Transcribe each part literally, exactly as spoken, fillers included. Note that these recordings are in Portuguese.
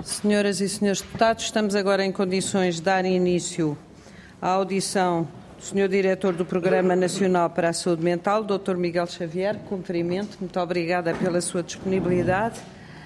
Senhoras e senhores deputados, estamos agora em condições de dar início à audição do senhor Diretor do Programa Nacional para a Saúde Mental, doutor Miguel Xavier. Cumprimento, muito obrigada pela sua disponibilidade.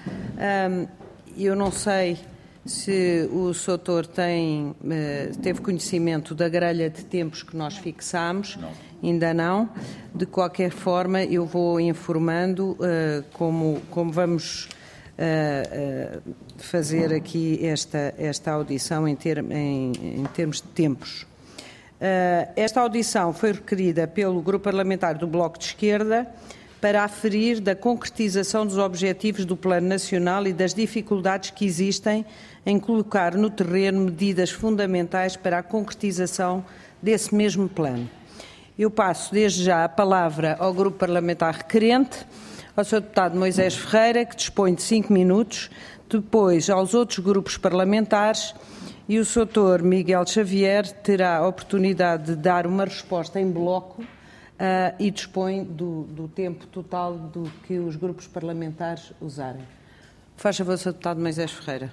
Eu não sei se o senhor doutor tem, teve conhecimento da grelha de tempos que nós fixámos. Não. Ainda não. De qualquer forma, eu vou informando como, como vamos Uh, uh, fazer aqui esta, esta audição em, ter, em, em termos de tempos. Uh, esta audição foi requerida pelo Grupo Parlamentar do Bloco de Esquerda para aferir da concretização dos objetivos do Plano Nacional e das dificuldades que existem em colocar no terreno medidas fundamentais para a concretização desse mesmo plano. Eu passo desde já a palavra ao Grupo Parlamentar requerente, ao senhor Deputado Moisés Ferreira, que dispõe de cinco minutos, depois aos outros grupos parlamentares e o senhor doutor Miguel Xavier terá a oportunidade de dar uma resposta em bloco uh, e dispõe do, do tempo total do que os grupos parlamentares usarem. Faz favor, senhor Deputado Moisés Ferreira.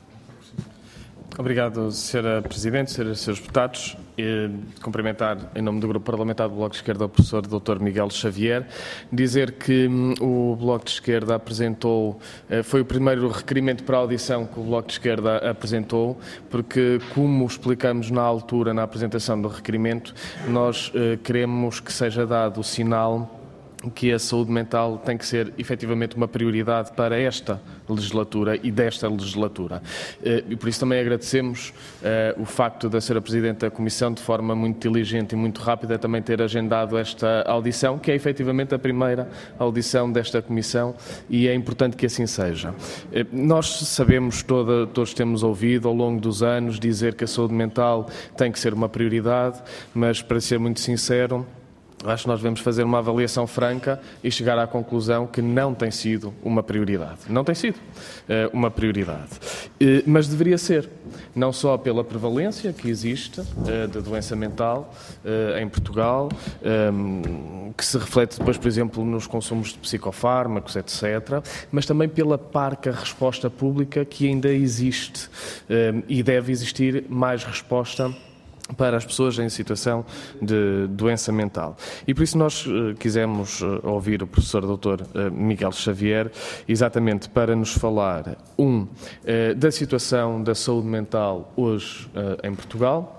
Obrigado, senhora Presidente, senhoras e senhores deputados. E cumprimentar, em nome do Grupo Parlamentar do Bloco de Esquerda, o professor doutor Miguel Xavier. Dizer que hum, o Bloco de Esquerda apresentou, eh, foi o primeiro requerimento para a audição que o Bloco de Esquerda apresentou, porque, como explicamos na altura, na apresentação do requerimento, nós eh, queremos que seja dado o sinal que a saúde mental tem que ser efetivamente uma prioridade para esta legislatura e desta legislatura. E por isso também agradecemos uh, o facto da senhora Presidente da Comissão, de forma muito diligente e muito rápida, também ter agendado esta audição, que é efetivamente a primeira audição desta Comissão e é importante que assim seja. Uh, nós sabemos, toda, todos temos ouvido ao longo dos anos dizer que a saúde mental tem que ser uma prioridade, mas, para ser muito sincero, acho que nós devemos fazer uma avaliação franca e chegar à conclusão que não tem sido uma prioridade. Não tem sido uh, uma prioridade. Uh, mas deveria ser, não só pela prevalência que existe uh, da doença mental uh, em Portugal, um, que se reflete depois, por exemplo, nos consumos de psicofármacos, etcétera, mas também pela parca resposta pública que ainda existe uh, e deve existir mais resposta para as pessoas em situação de doença mental. E por isso nós uh, quisemos uh, ouvir o professor doutor uh, Miguel Xavier, exatamente para nos falar, um, uh, da situação da saúde mental hoje uh, em Portugal,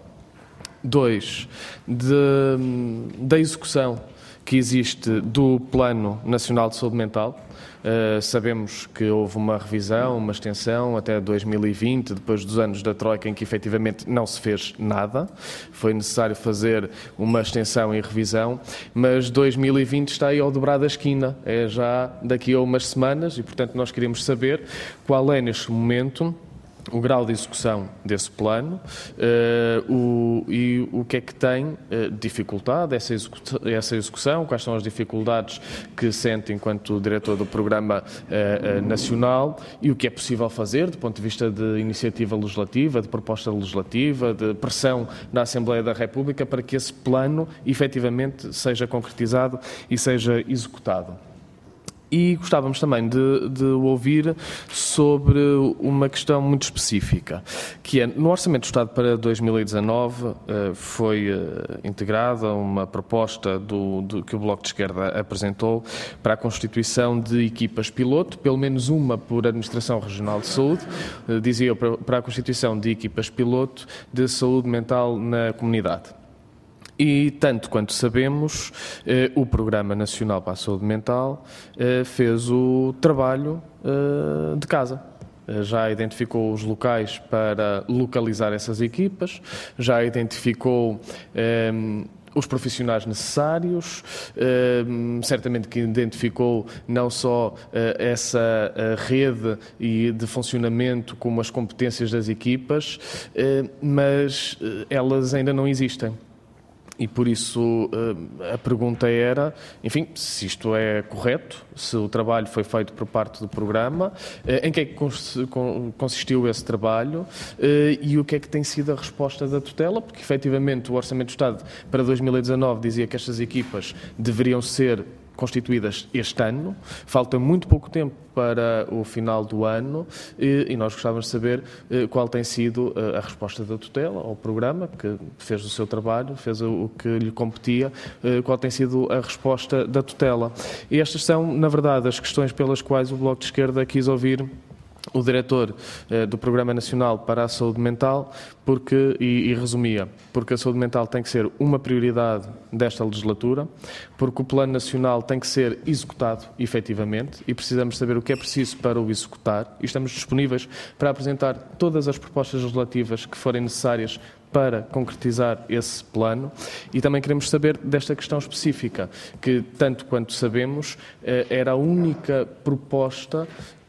dois, de, da execução que existe do Plano Nacional de Saúde Mental. Uh, sabemos que houve uma revisão, uma extensão até dois mil e vinte, depois dos anos da Troika, em que efetivamente não se fez nada. Foi necessário fazer uma extensão e revisão, mas dois mil e vinte está aí ao dobrar da esquina, é já daqui a umas semanas, e portanto nós queríamos saber qual é neste momento o grau de execução desse plano uh, o, e o que é que tem uh, dificultado essa, executa, essa execução, quais são as dificuldades que sente enquanto diretor do Programa uh, uh, Nacional e o que é possível fazer do ponto de vista de iniciativa legislativa, de proposta legislativa, de pressão na Assembleia da República para que esse plano efetivamente seja concretizado e seja executado. E gostávamos também de, de ouvir sobre uma questão muito específica, que é, no Orçamento do Estado para dois mil e dezanove foi integrada uma proposta do, do, que o Bloco de Esquerda apresentou para a constituição de equipas piloto, pelo menos uma por Administração Regional de Saúde, dizia eu, para a constituição de equipas piloto de saúde mental na comunidade. E, tanto quanto sabemos, eh, o Programa Nacional para a Saúde Mental eh, fez o trabalho eh, de casa. Eh, já identificou os locais para localizar essas equipas, já identificou eh, os profissionais necessários, eh, certamente que identificou não só eh, essa eh, rede e de funcionamento como as competências das equipas, eh, mas eh, elas ainda não existem. E por isso a pergunta era, enfim, se isto é correto, se o trabalho foi feito por parte do programa, em que é que consistiu esse trabalho e o que é que tem sido a resposta da tutela, porque efetivamente o Orçamento do Estado para dois mil e dezanove dizia que estas equipas deveriam ser constituídas este ano, falta muito pouco tempo para o final do ano e, e nós gostávamos de saber eh, qual tem sido a resposta da tutela ao programa, que fez o seu trabalho, fez o, o que lhe competia, eh, qual tem sido a resposta da tutela. E estas são, na verdade, as questões pelas quais o Bloco de Esquerda quis ouvir o diretor eh, do Programa Nacional para a Saúde Mental, porque, e, e resumia, porque a saúde mental tem que ser uma prioridade desta legislatura, porque o Plano Nacional tem que ser executado efetivamente e precisamos saber o que é preciso para o executar e estamos disponíveis para apresentar todas as propostas legislativas que forem necessárias para concretizar esse plano e também queremos saber desta questão específica, que tanto quanto sabemos era a única proposta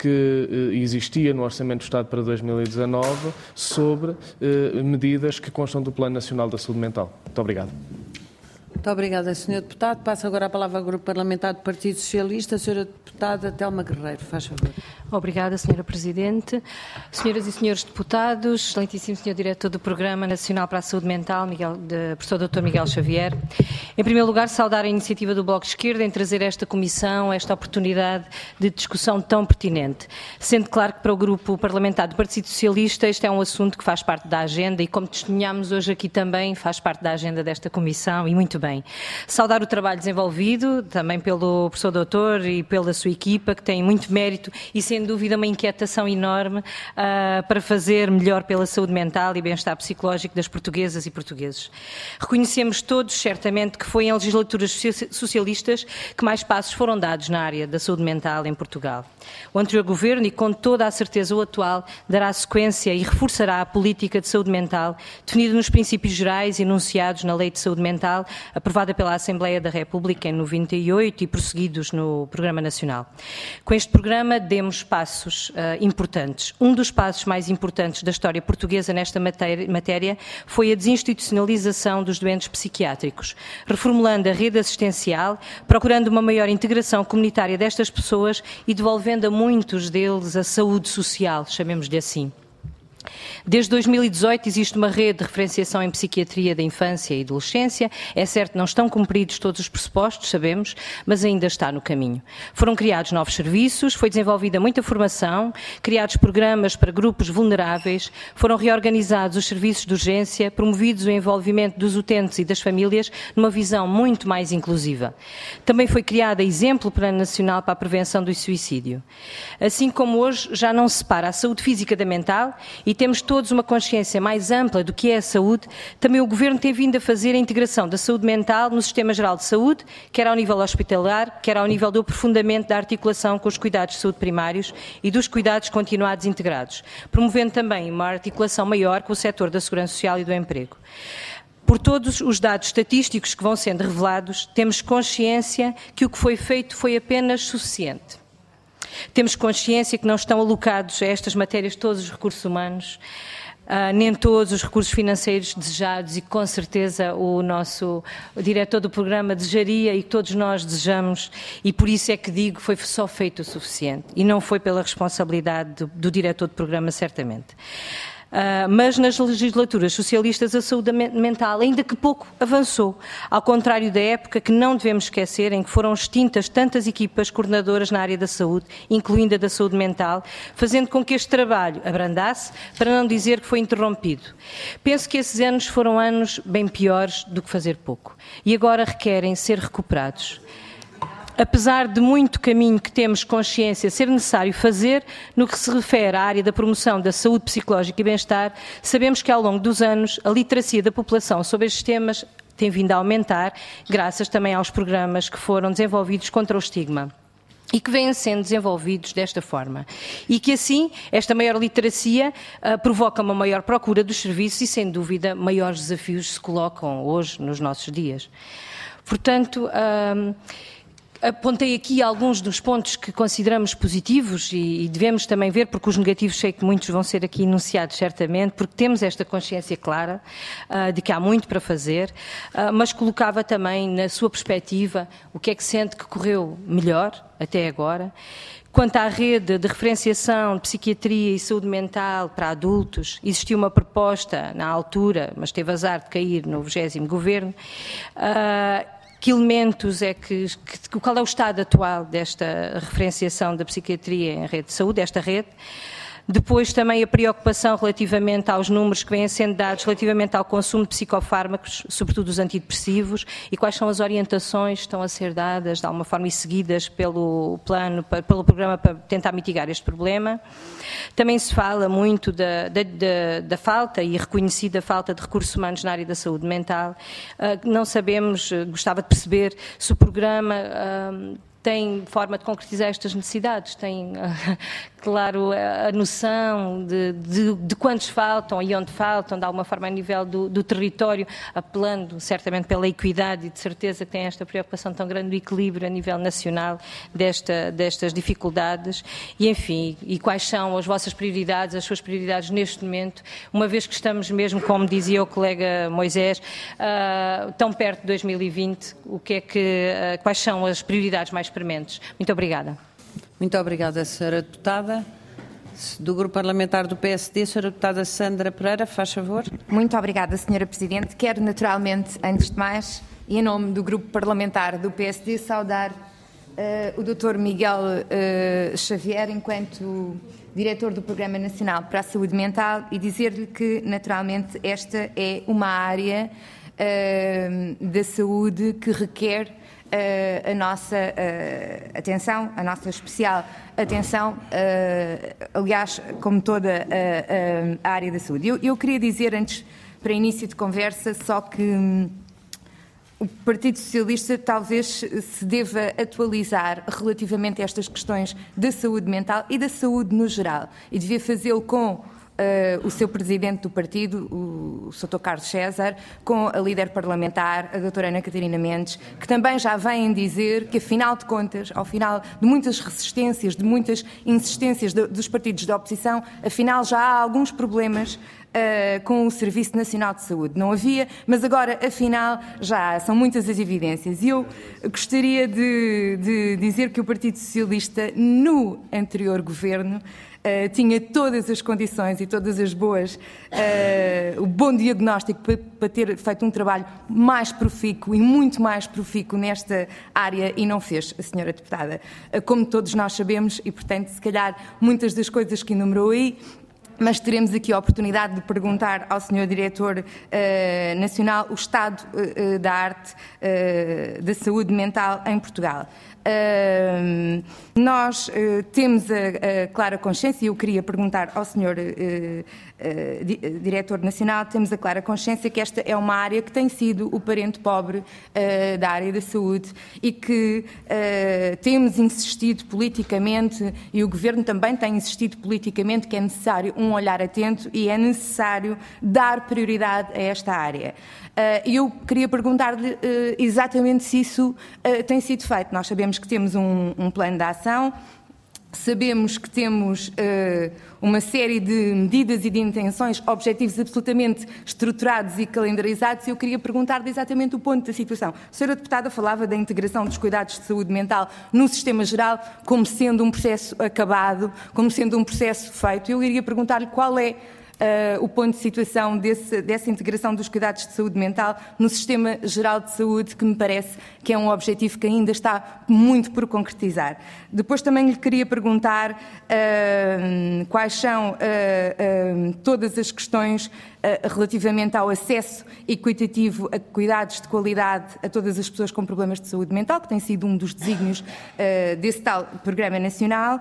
que existia no Orçamento do Estado para dois mil e dezanove sobre medidas que constam do Plano Nacional da Saúde Mental. Muito obrigado. Muito obrigada, senhor Deputado. Passo agora a palavra ao Grupo Parlamentar do Partido Socialista. A senhora Deputada Telma Guerreiro, faz favor. Obrigada, senhora Presidente. Senhoras e senhores deputados, excelentíssimo senhor Diretor do Programa Nacional para a Saúde Mental, Miguel, de, professor doutor Miguel Xavier. Em primeiro lugar, saudar a iniciativa do Bloco de Esquerda em trazer a esta comissão, esta oportunidade de discussão tão pertinente. Sendo claro que para o Grupo Parlamentar do Partido Socialista este é um assunto que faz parte da agenda e, como testemunhamos hoje aqui também, faz parte da agenda desta comissão e muito bem. Saudar o trabalho desenvolvido, também pelo professor doutor e pela sua equipa, que tem muito mérito e, sem dúvida, uma inquietação enorme uh, para fazer melhor pela saúde mental e bem-estar psicológico das portuguesas e portugueses. Reconhecemos todos, certamente, que foi em legislaturas socialistas que mais passos foram dados na área da saúde mental em Portugal. O anterior governo, e com toda a certeza o atual, dará sequência e reforçará a política de saúde mental definida nos princípios gerais enunciados na Lei de Saúde Mental, aprovada pela Assembleia da República em noventa e oito e prosseguidos no Programa Nacional. Com este programa demos passos uh, importantes. Um dos passos mais importantes da história portuguesa nesta matéria, matéria foi a desinstitucionalização dos doentes psiquiátricos, reformulando a rede assistencial, procurando uma maior integração comunitária destas pessoas e devolvendo a muitos deles a saúde social, chamemos-lhe assim. Desde dois mil e dezoito existe uma rede de referenciação em psiquiatria da infância e adolescência. É certo, não estão cumpridos todos os pressupostos, sabemos, mas ainda está no caminho. Foram criados novos serviços, foi desenvolvida muita formação, criados programas para grupos vulneráveis, foram reorganizados os serviços de urgência, promovidos o envolvimento dos utentes e das famílias numa visão muito mais inclusiva. Também foi criado, a exemplo, o Plano Nacional para a Prevenção do Suicídio. Assim como hoje já não se separa a saúde física da mental e temos todos uma consciência mais ampla do que é a saúde, também o Governo tem vindo a fazer a integração da saúde mental no Sistema Geral de Saúde, quer ao nível hospitalar, quer ao nível do aprofundamento da articulação com os cuidados de saúde primários e dos cuidados continuados integrados, promovendo também uma articulação maior com o setor da segurança social e do emprego. Por todos os dados estatísticos que vão sendo revelados, temos consciência que o que foi feito foi apenas suficiente. Temos consciência que não estão alocados a estas matérias todos os recursos humanos, uh, nem todos os recursos financeiros desejados e que com certeza o nosso o diretor do programa desejaria e todos nós desejamos e por isso é que digo que foi só feito o suficiente e não foi pela responsabilidade do, do diretor do programa, certamente. Uh, mas nas legislaturas socialistas a saúde mental ainda que pouco avançou, ao contrário da época que não devemos esquecer em que foram extintas tantas equipas coordenadoras na área da saúde, incluindo a da saúde mental, fazendo com que este trabalho abrandasse, para não dizer que foi interrompido. Penso que esses anos foram anos bem piores do que fazer pouco e agora requerem ser recuperados. Apesar de muito caminho que temos consciência ser necessário fazer, no que se refere à área da promoção da saúde psicológica e bem-estar, sabemos que ao longo dos anos a literacia da população sobre estes temas tem vindo a aumentar, graças também aos programas que foram desenvolvidos contra o estigma e que vêm sendo desenvolvidos desta forma. E que assim, esta maior literacia uh, provoca uma maior procura dos serviços e, sem dúvida, maiores desafios se colocam hoje nos nossos dias. Portanto, uh, apontei aqui alguns dos pontos que consideramos positivos e, e devemos também ver, porque os negativos sei que muitos vão ser aqui enunciados certamente, porque temos esta consciência clara uh, de que há muito para fazer, uh, mas colocava também na sua perspectiva o que é que sente que correu melhor até agora. Quanto à rede de referenciação de psiquiatria e saúde mental para adultos, existiu uma proposta na altura, mas teve azar de cair no vigésimo governo, uh, que elementos é que, que, qual é o estado atual desta referenciação da psiquiatria em rede de saúde, desta rede. Depois também a preocupação relativamente aos números que vêm sendo dados relativamente ao consumo de psicofármacos, sobretudo os antidepressivos, e quais são as orientações que estão a ser dadas, de alguma forma, e seguidas pelo plano, pelo programa para tentar mitigar este problema. Também se fala muito da, da, da, da falta e reconhecida falta de recursos humanos na área da saúde mental. Uh, não sabemos, gostava de perceber se o programa uh, tem forma de concretizar estas necessidades, tem, uh, claro, a, a noção de, de, de quantos faltam e onde faltam, de alguma forma a nível do, do território, apelando certamente pela equidade e de certeza que tem esta preocupação tão grande do equilíbrio a nível nacional desta, destas dificuldades e, enfim, e quais são as vossas prioridades, as suas prioridades neste momento, uma vez que estamos mesmo, como dizia o colega Moisés, uh, tão perto de dois mil e vinte, o que é que, uh, quais são as prioridades mais prementes? Muito obrigada. Muito obrigada, senhora Deputada. Do Grupo Parlamentar do P S D, senhora Deputada Sandra Pereira, faz favor. Muito obrigada, senhora Presidente. Quero naturalmente, antes de mais, e em nome do Grupo Parlamentar do P S D, saudar uh, o doutor Miguel uh, Xavier, enquanto Diretor do Programa Nacional para a Saúde Mental, e dizer-lhe que, naturalmente, esta é uma área uh, da saúde que requer Uh, a nossa uh, atenção, a nossa especial atenção, uh, aliás, como toda uh, uh, a área da saúde. Eu, eu queria dizer, antes, para início de conversa, só que hum, o Partido Socialista talvez se deva atualizar relativamente a estas questões da saúde mental e da saúde no geral, e devia fazê-lo com Uh, o seu presidente do partido, o, o doutor Carlos César, com a líder parlamentar, a doutora Ana Catarina Mendes, que também já vêm dizer que, afinal de contas, ao final de muitas resistências, de muitas insistências de, dos partidos da oposição, afinal já há alguns problemas Uh, com o Serviço Nacional de Saúde. Não havia, mas agora, afinal, já há. São muitas as evidências. E eu gostaria de, de dizer que o Partido Socialista, no anterior governo, uh, tinha todas as condições e todas as boas, uh, o bom diagnóstico para, para ter feito um trabalho mais profícuo e muito mais profícuo nesta área, e não fez, a senhora Deputada. Uh, como todos nós sabemos, e, portanto, se calhar, muitas das coisas que enumerou aí, mas teremos aqui a oportunidade de perguntar ao senhor Diretor uh, Nacional o estado uh, da arte uh, da saúde mental em Portugal. Uh, nós uh, temos a, a clara consciência, e eu queria perguntar ao senhor uh, uh, di, uh, Diretor Nacional, temos a clara consciência que esta é uma área que tem sido o parente pobre uh, da área da saúde e que uh, temos insistido politicamente, e o Governo também tem insistido politicamente, que é necessário um olhar atento e é necessário dar prioridade a esta área. E uh, eu queria perguntar-lhe uh, exatamente se isso uh, tem sido feito. Nós sabemos que temos um, um plano de ação, sabemos que temos uh, uma série de medidas e de intenções, objetivos absolutamente estruturados e calendarizados, e eu queria perguntar-lhe exatamente o ponto da situação. A senhora Deputada falava da integração dos cuidados de saúde mental no sistema geral como sendo um processo acabado, como sendo um processo feito. Eu iria perguntar-lhe qual é Uh, o ponto de situação desse, dessa integração dos cuidados de saúde mental no Sistema Geral de Saúde, que me parece que é um objetivo que ainda está muito por concretizar. Depois também lhe queria perguntar uh, quais são uh, uh, todas as questões uh, relativamente ao acesso equitativo a cuidados de qualidade a todas as pessoas com problemas de saúde mental, que tem sido um dos desígnios uh, desse tal Programa Nacional,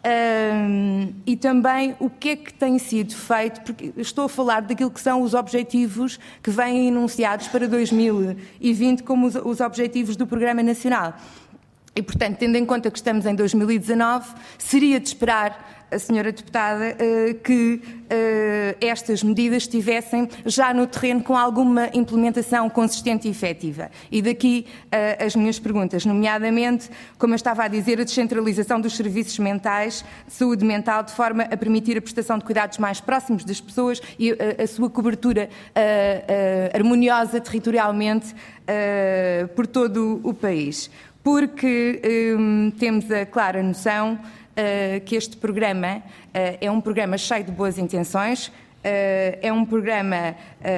uh, e também o que é que tem sido feito, porque estou a falar daquilo que são os objetivos que vêm enunciados para dois mil e vinte como os, os objetivos do Programa Nacional. E, portanto, tendo em conta que estamos em dois mil e dezanove, seria de esperar, a senhora Deputada, que estas medidas estivessem já no terreno com alguma implementação consistente e efetiva. E daqui as minhas perguntas, nomeadamente, como eu estava a dizer, a descentralização dos serviços mentais, de saúde mental, de forma a permitir a prestação de cuidados mais próximos das pessoas e a, a sua cobertura a, a, harmoniosa territorialmente a, por todo o país. Porque um, temos a clara noção uh, que este programa uh, é um programa cheio de boas intenções, é um programa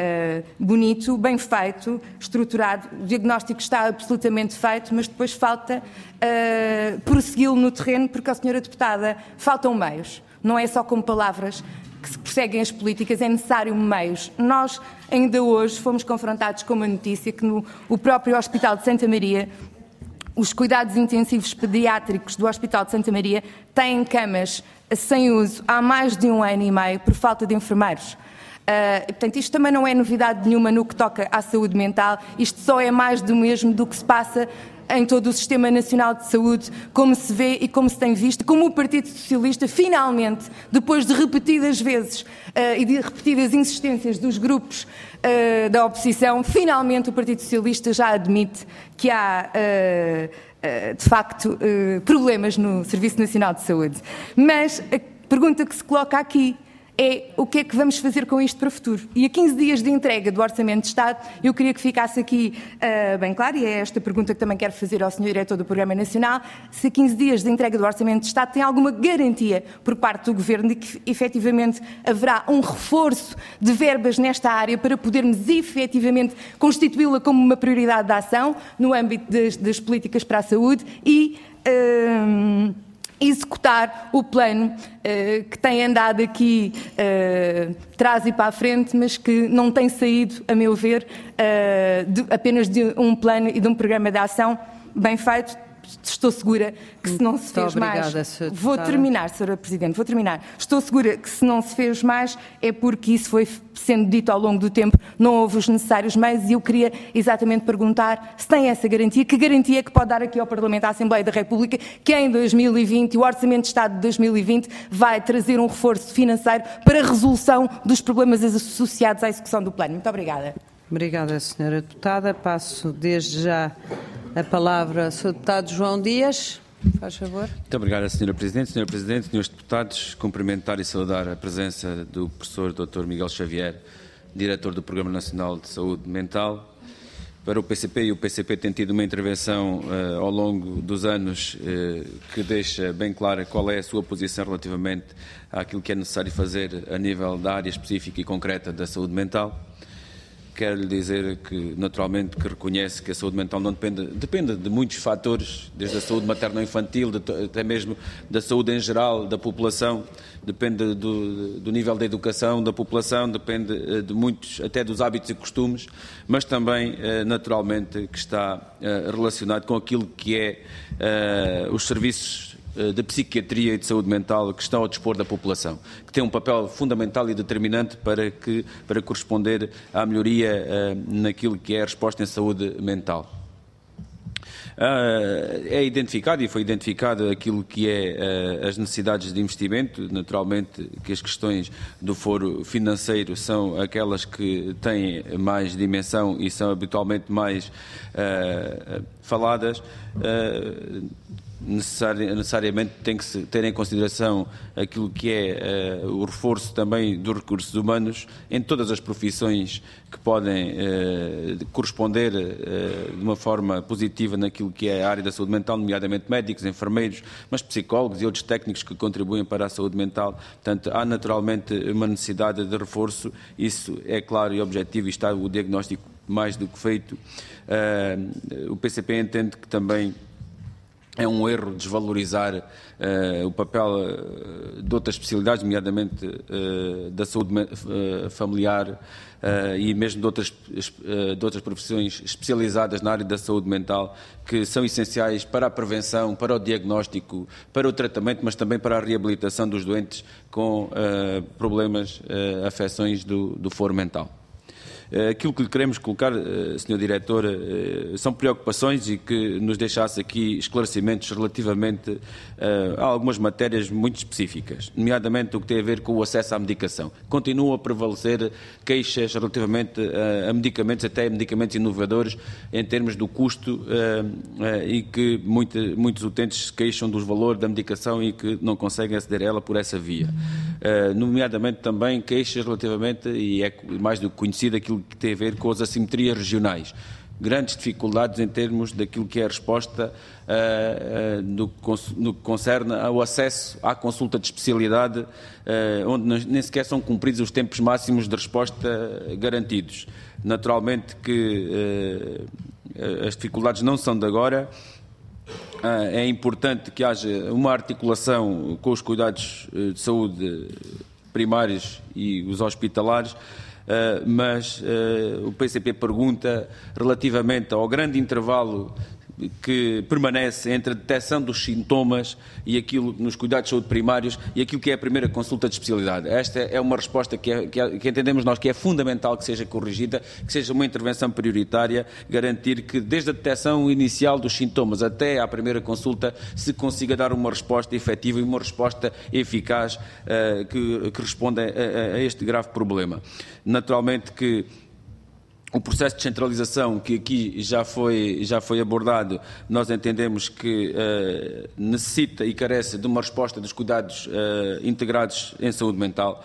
bonito, bem feito, estruturado, o diagnóstico está absolutamente feito, mas depois falta prossegui-lo no terreno, porque a senhora deputada faltam meios, não é só com palavras que se perseguem as políticas, é necessário meios. Nós, ainda hoje, fomos confrontados com uma notícia que no o próprio Hospital de Santa Maria, os cuidados intensivos pediátricos do Hospital de Santa Maria têm camas sem uso há mais de um ano e meio por falta de enfermeiros. Uh, portanto, isto também não é novidade nenhuma no que toca à saúde mental, isto só é mais do mesmo do que se passa em todo o Sistema Nacional de Saúde, como se vê e como se tem visto, como o Partido Socialista, finalmente, depois de repetidas vezes uh, e de repetidas insistências dos grupos uh, da oposição, finalmente o Partido Socialista já admite que há, uh, uh, de facto, uh, problemas no Serviço Nacional de Saúde. Mas a pergunta que se coloca aqui é o que é que vamos fazer com isto para o futuro. E a quinze dias de entrega do Orçamento de Estado, eu queria que ficasse aqui uh, bem claro, e é esta pergunta que também quero fazer ao senhor Diretor do Programa Nacional, se a quinze dias de entrega do Orçamento de Estado tem alguma garantia por parte do Governo de que efetivamente haverá um reforço de verbas nesta área para podermos efetivamente constituí-la como uma prioridade de ação no âmbito das, das políticas para a saúde e Uh, executar o plano uh, que tem andado aqui uh, trás e para a frente, mas que não tem saído, a meu ver, uh, de, apenas de um plano e de um programa de ação bem feito. Estou segura que se não se fez mais... Vou terminar, senhora Presidente, vou terminar. Estou segura que se não se fez mais é porque isso foi sendo dito ao longo do tempo, não houve os necessários meios e eu queria exatamente perguntar se tem essa garantia, que garantia que pode dar aqui ao Parlamento, à Assembleia da República, que em dois mil e vinte, o Orçamento de Estado de dois mil e vinte vai trazer um reforço financeiro para a resolução dos problemas associados à execução do plano. Muito obrigada. Obrigada, senhora Deputada. Passo desde já a palavra ao senhor Deputado João Dias. Faz favor. Muito obrigada, senhora Presidente. senhora Presidente, senhores Deputados, cumprimentar e saudar a presença do professor doutor Miguel Xavier, Diretor do Programa Nacional de Saúde Mental. Para o P C P, e o P C P tem tido uma intervenção uh, ao longo dos anos uh, que deixa bem clara qual é a sua posição relativamente àquilo que é necessário fazer a nível da área específica e concreta da saúde mental. Quero lhe dizer que, naturalmente, que reconhece que a saúde mental não depende, depende de muitos fatores, desde a saúde materno-infantil, até mesmo da saúde em geral da população, depende do, do nível da educação da população, depende de muitos, até dos hábitos e costumes, mas também, naturalmente, que está relacionado com aquilo que é os serviços de psiquiatria e de saúde mental que estão ao dispor da população, que tem um papel fundamental e determinante para, que, para corresponder à melhoria uh, naquilo que é a resposta em saúde mental. Uh, é identificado e foi identificado aquilo que é uh, as necessidades de investimento. Naturalmente que as questões do foro financeiro são aquelas que têm mais dimensão e são habitualmente mais uh, faladas. Uh, necessariamente tem que se ter em consideração aquilo que é uh, o reforço também dos recursos humanos em todas as profissões que podem uh, corresponder uh, de uma forma positiva naquilo que é a área da saúde mental, nomeadamente médicos, enfermeiros, mas psicólogos e outros técnicos que contribuem para a saúde mental. Portanto, há naturalmente uma necessidade de reforço, isso é claro e objetivo e está o diagnóstico mais do que feito. Uh, o P C P entende que também é um erro desvalorizar uh, o papel uh, de outras especialidades, nomeadamente uh, da saúde uh, familiar uh, e mesmo de outras, uh, de outras profissões especializadas na área da saúde mental, que são essenciais para a prevenção, para o diagnóstico, para o tratamento, mas também para a reabilitação dos doentes com uh, problemas, uh, afecções do, do foro mental. Aquilo que lhe queremos colocar, senhor Diretor, são preocupações e que nos deixasse aqui esclarecimentos relativamente a algumas matérias muito específicas, nomeadamente o que tem a ver com o acesso à medicação. Continuam a prevalecer queixas relativamente a medicamentos, até medicamentos inovadores, em termos do custo e que muitos utentes se queixam dos valores da medicação e que não conseguem aceder a ela por essa via. Nomeadamente também queixas relativamente, e é mais do que conhecido, aquilo que tem a ver com as assimetrias regionais. grandes dificuldades em termos daquilo que é a resposta uh, uh, no, no que concerne ao acesso à consulta de especialidade, uh, onde nem sequer são cumpridos os tempos máximos de resposta garantidos. Naturalmente que uh, as dificuldades não são de agora. É importante que haja uma articulação com os cuidados de saúde primários e os hospitalares, mas o P C P pergunta relativamente ao grande intervalo que permanece entre a detecção dos sintomas e aquilo nos cuidados de saúde primários e aquilo que é a primeira consulta de especialidade. Esta é uma resposta que, é, que, é, que entendemos nós que é fundamental que seja corrigida, que seja uma intervenção prioritária, garantir que desde a detecção inicial dos sintomas até à primeira consulta se consiga dar uma resposta efetiva e uma resposta eficaz uh, que, que responda a, a este grave problema. Naturalmente que o processo de centralização que aqui já foi, já foi abordado, nós entendemos que uh, necessita e carece de uma resposta dos cuidados uh, integrados em saúde mental.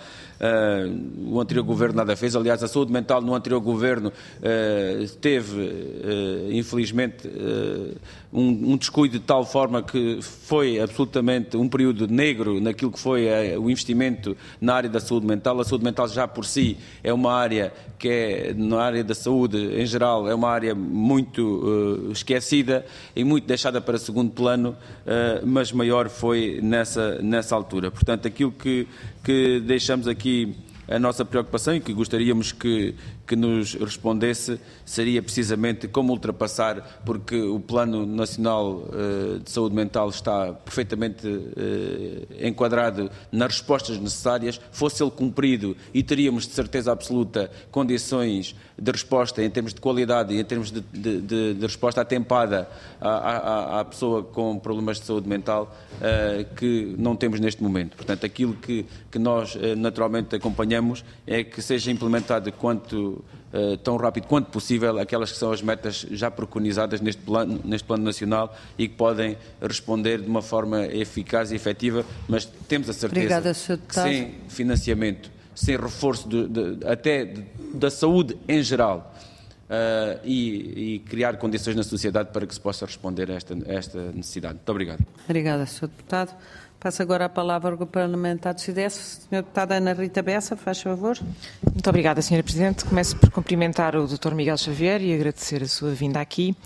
Uh, o anterior governo nada fez, aliás a saúde mental no anterior governo uh, teve uh, infelizmente uh, um, um descuido de tal forma que foi absolutamente um período negro naquilo que foi uh, o investimento na área da saúde mental. A saúde mental já por si é uma área que é, na área da saúde em geral, é uma área muito uh, esquecida e muito deixada para segundo plano, uh, mas maior foi nessa, nessa altura. Portanto, aquilo que, que deixamos aqui a nossa preocupação e que gostaríamos que, que nos respondesse seria precisamente como ultrapassar, porque o Plano Nacional uh, de Saúde Mental está perfeitamente uh, enquadrado nas respostas necessárias, fosse ele cumprido e teríamos de certeza absoluta condições de resposta em termos de qualidade e em termos de, de, de, de resposta atempada à, à, à pessoa com problemas de saúde mental uh, que não temos neste momento. Portanto, aquilo que, que nós uh, naturalmente acompanhamos é que seja implementado quanto Uh, tão rápido quanto possível aquelas que são as metas já preconizadas neste plano, neste plano nacional e que podem responder de uma forma eficaz e efetiva, mas temos a certeza Obrigada, que sem financiamento, sem reforço de, de, até de, da saúde em geral uh, e, e criar condições na sociedade para que se possa responder a esta, a esta necessidade. Muito obrigado. Obrigada, senhor Deputado. Passo agora a palavra ao Grupo Parlamentar do C D S. senhora Deputada Ana Rita Bessa, faz favor. Muito obrigada, senhora Presidente. Começo por cumprimentar o doutor Miguel Xavier e agradecer a sua vinda aqui.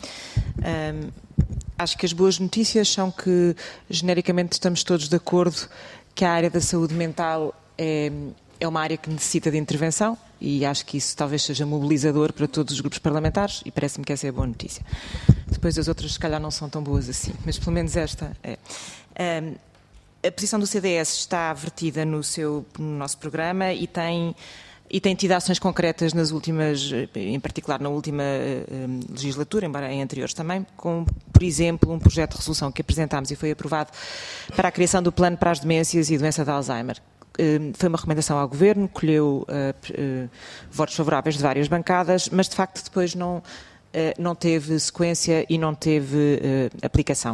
Um, acho que as boas notícias são que, genericamente, estamos todos de acordo que a área da saúde mental é, é uma área que necessita de intervenção e acho que isso talvez seja mobilizador para todos os grupos parlamentares e parece-me que essa é a boa notícia. Depois as outras, se calhar, não são tão boas assim, mas pelo menos esta é. Um, A posição do C D S está vertida no, seu, no nosso programa e tem, e tem tido ações concretas nas últimas, em particular na última uh, legislatura, embora em anteriores também, com, por exemplo, um projeto de resolução que apresentámos e foi aprovado para a criação do Plano para as Demências e Doença de Alzheimer. Uh, foi uma recomendação ao Governo, colheu uh, uh, votos favoráveis de várias bancadas, mas de facto depois não, uh, não teve sequência e não teve uh, aplicação.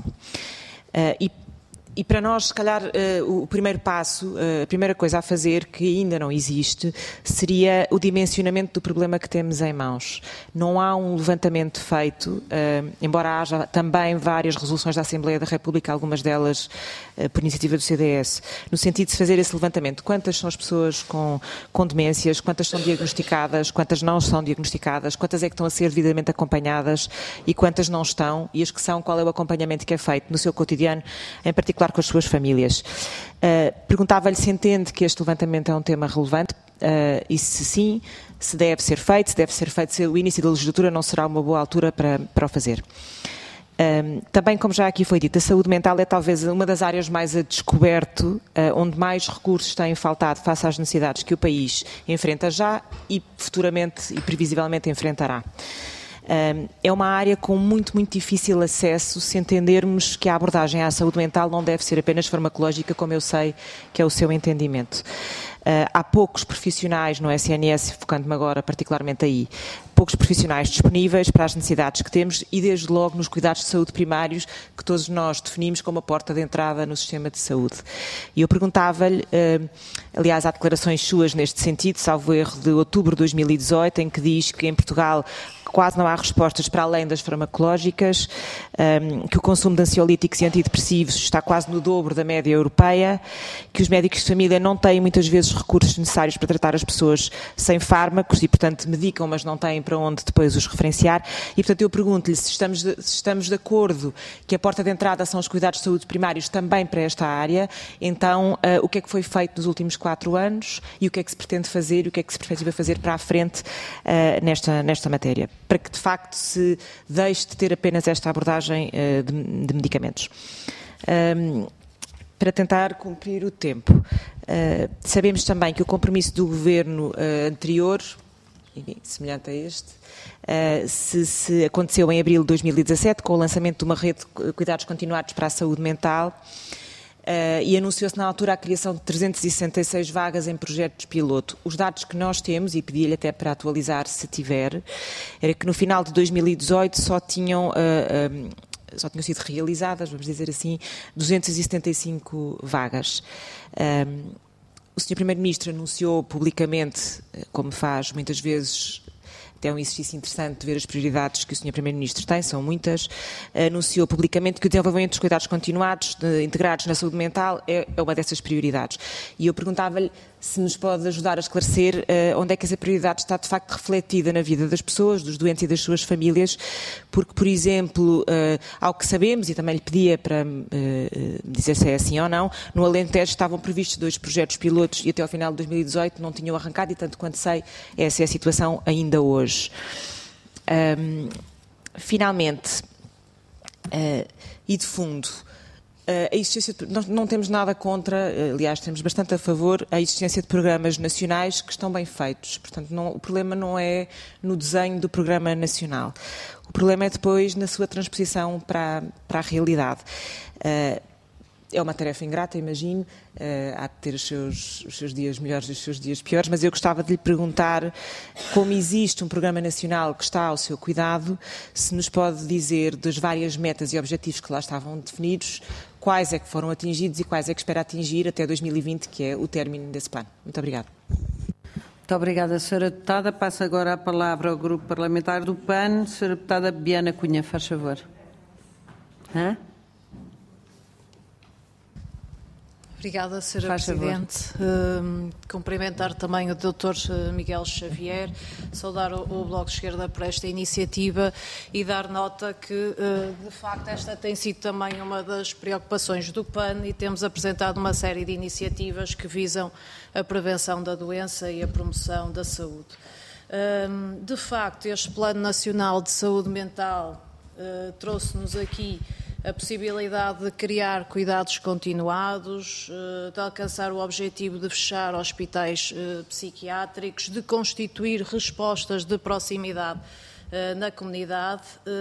Uh, e E para nós, se calhar, uh, o primeiro passo, uh, a primeira coisa a fazer, que ainda não existe, seria o dimensionamento do problema que temos em mãos. Não há um levantamento feito, uh, embora haja também várias resoluções da Assembleia da República, algumas delas uh, por iniciativa do C D S, no sentido de fazer esse levantamento. Quantas são as pessoas com, com demências, quantas são diagnosticadas, quantas não são diagnosticadas, quantas é que estão a ser devidamente acompanhadas e quantas não estão, e as que são, qual é o acompanhamento que é feito no seu cotidiano, em particular com as suas famílias. Uh, perguntava-lhe se entende que este levantamento é um tema relevante uh, e se sim, se deve ser feito, se deve ser feito, se o início da legislatura não será uma boa altura para, para o fazer. Um, também, como já aqui foi dito, a saúde mental é talvez uma das áreas mais a descoberto, uh, onde mais recursos têm faltado face às necessidades que o país enfrenta já e futuramente e previsivelmente enfrentará. Um, é uma área com muito, muito difícil acesso se entendermos que a abordagem à saúde mental não deve ser apenas farmacológica, como eu sei que é o seu entendimento. Uh, há poucos profissionais no S N S, focando-me agora particularmente aí, poucos profissionais disponíveis para as necessidades que temos e desde logo nos cuidados de saúde primários que todos nós definimos como a porta de entrada no sistema de saúde. E eu perguntava-lhe, uh, aliás há declarações suas neste sentido, salvo erro de outubro de dois mil e dezoito, em que diz que em Portugal quase não há respostas para além das farmacológicas, que o consumo de ansiolíticos e antidepressivos está quase no dobro da média europeia, que os médicos de família não têm muitas vezes recursos necessários para tratar as pessoas sem fármacos e, portanto, medicam, mas não têm para onde depois os referenciar. E, portanto, eu pergunto-lhe se estamos de, se estamos de acordo que a porta de entrada são os cuidados de saúde primários também para esta área, então uh, o que é que foi feito nos últimos quatro anos e o que é que se pretende fazer e o que é que se perspectiva fazer para a frente uh, nesta, nesta matéria, para que de facto se deixe de ter apenas esta abordagem uh, de, de medicamentos. Um, para tentar cumprir o tempo, uh, sabemos também que o compromisso do governo uh, anterior, semelhante a este, uh, se, se aconteceu em abril de dois mil e dezassete, com o lançamento de uma rede de cuidados continuados para a saúde mental, Uh, e anunciou-se na altura a criação de trezentas e sessenta e seis vagas em projetos piloto. Os dados que nós temos, e pedi-lhe até para atualizar se tiver, era que no final de dois mil e dezoito só tinham, uh, um, só tinham sido realizadas, vamos dizer assim, duzentas e setenta e cinco vagas. Um, o senhor Primeiro-Ministro anunciou publicamente, como faz muitas vezes. É um exercício interessante de ver as prioridades que o senhor Primeiro-Ministro tem, são muitas. Anunciou publicamente que o desenvolvimento dos cuidados continuados, de, integrados na saúde mental, é, é uma dessas prioridades. E eu perguntava-lhe se nos pode ajudar a esclarecer uh, onde é que essa prioridade está de facto refletida na vida das pessoas, dos doentes e das suas famílias, porque, por exemplo, uh, ao que sabemos, e também lhe pedia para uh, dizer se é assim ou não, no Alentejo estavam previstos dois projetos pilotos e até ao final de dois mil e dezoito não tinham arrancado e, tanto quanto sei, essa é a situação ainda hoje. Um, finalmente, uh, e de fundo, Uh, a existência de, nós não temos nada contra, uh, aliás, temos bastante a favor a existência de programas nacionais que estão bem feitos. Portanto, não, o problema não é no desenho do programa nacional. O problema é depois na sua transposição para, para a realidade. Uh, É uma tarefa ingrata, imagino, uh, há de ter os seus, os seus dias melhores e os seus dias piores, mas eu gostava de lhe perguntar, como existe um programa nacional que está ao seu cuidado, se nos pode dizer das várias metas e objetivos que lá estavam definidos, quais é que foram atingidos e quais é que espera atingir até dois mil e vinte, que é o término desse plano. Muito obrigada. Muito obrigada, senhora Deputada. Passo agora a palavra ao Grupo Parlamentar do P A N. senhora Deputada Bibiana Cunha, faz favor. Hã? Obrigada, senhora Presidente. Uh, cumprimentar também o doutor Miguel Xavier, saudar o, o Bloco de Esquerda por esta iniciativa e dar nota que, uh, de facto, esta tem sido também uma das preocupações do P A N e temos apresentado uma série de iniciativas que visam a prevenção da doença e a promoção da saúde. Uh, de facto, este Plano Nacional de Saúde Mental uh, trouxe-nos aqui a possibilidade de criar cuidados continuados, de alcançar o objetivo de fechar hospitais psiquiátricos, de constituir respostas de proximidade na comunidade,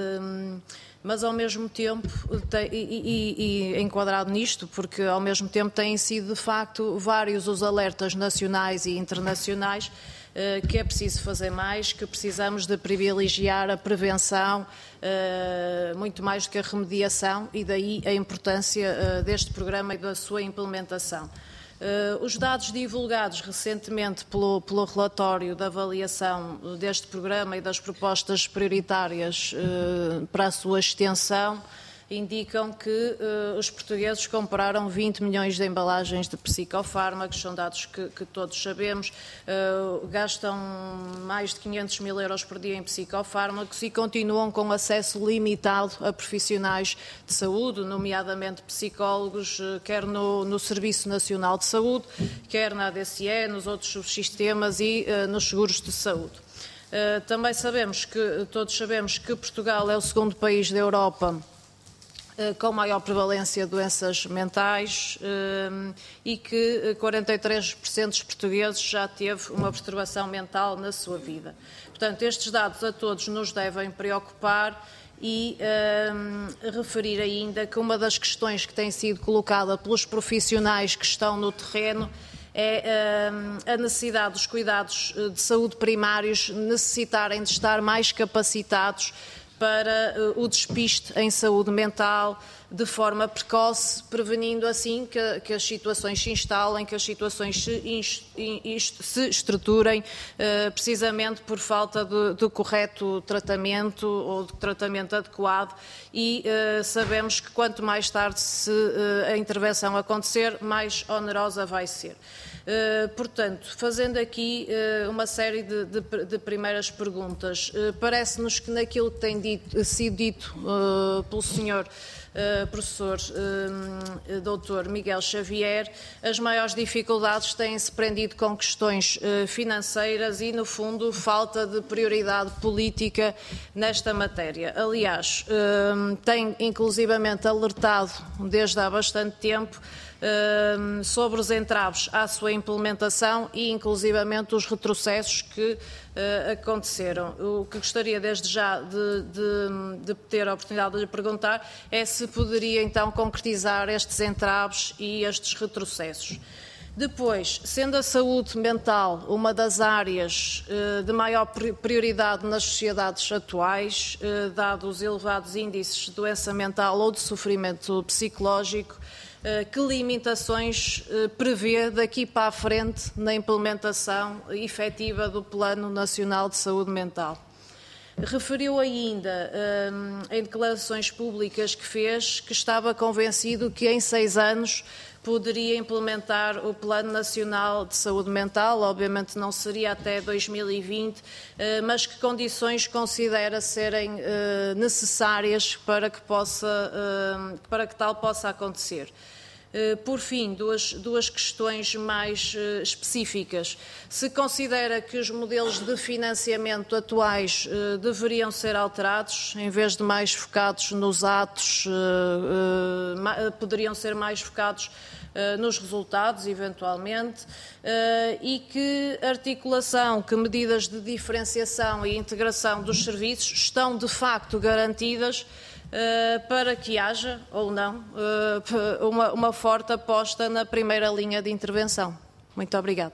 mas ao mesmo tempo, e, e, e enquadrado nisto, porque ao mesmo tempo têm sido de facto vários os alertas nacionais e internacionais que é preciso fazer mais, que precisamos de privilegiar a prevenção muito mais do que a remediação e daí a importância deste programa e da sua implementação. Os dados divulgados recentemente pelo, pelo relatório da avaliação deste programa e das propostas prioritárias para a sua extensão indicam que uh, os portugueses compraram vinte milhões de embalagens de psicofármacos, são dados que, que todos sabemos, uh, gastam mais de quinhentos mil euros por dia em psicofármacos e continuam com acesso limitado a profissionais de saúde, nomeadamente psicólogos, uh, quer no, no Serviço Nacional de Saúde, quer na A D C E, nos outros subsistemas e uh, nos seguros de saúde. Uh, também sabemos que, todos sabemos que Portugal é o segundo país da Europa com maior prevalência de doenças mentais e que quarenta e três por cento dos portugueses já teve uma perturbação mental na sua vida. Portanto, estes dados a todos nos devem preocupar e um, referir ainda que uma das questões que tem sido colocada pelos profissionais que estão no terreno é um, a necessidade dos cuidados de saúde primários necessitarem de estar mais capacitados para uh, o despiste em saúde mental, de forma precoce, prevenindo assim que, que as situações se instalem, que as situações se, inst, inst, se estruturem uh, precisamente por falta de, de correto tratamento ou de tratamento adequado, e uh, sabemos que quanto mais tarde se, uh, a intervenção acontecer, mais onerosa vai ser. Uh, portanto, fazendo aqui uh, uma série de, de, de primeiras perguntas, uh, parece-nos que naquilo que tem dito, sido dito uh, pelo senhor Uh, professor uh, doutor Miguel Xavier, as maiores dificuldades têm-se prendido com questões uh, financeiras e, no fundo, falta de prioridade política nesta matéria. Aliás, uh, tem inclusivamente alertado desde há bastante tempo Uh, sobre os entraves à sua implementação e, inclusivamente, os retrocessos que uh, aconteceram. O que gostaria, desde já, de, de, de ter a oportunidade de lhe perguntar é se poderia, então, concretizar estes entraves e estes retrocessos. Depois, sendo a saúde mental uma das áreas uh, de maior prioridade nas sociedades atuais, uh, dado os elevados índices de doença mental ou de sofrimento psicológico, que limitações prevê daqui para a frente na implementação efetiva do Plano Nacional de Saúde Mental? Referiu ainda, em declarações públicas que fez, que estava convencido que em seis anos poderia implementar o Plano Nacional de Saúde Mental. Obviamente não seria até dois mil e vinte, mas que condições considera serem necessárias para que, possa, para que tal possa acontecer? Por fim, duas, duas questões mais uh, específicas. Se considera que os modelos de financiamento atuais uh, deveriam ser alterados, em vez de mais focados nos atos, uh, uh, poderiam ser mais focados uh, nos resultados, eventualmente, uh, e que articulação, que medidas de diferenciação e integração dos serviços estão de facto garantidas Uh, para que haja, ou não, uh, uma, uma forte aposta na primeira linha de intervenção. Muito obrigada.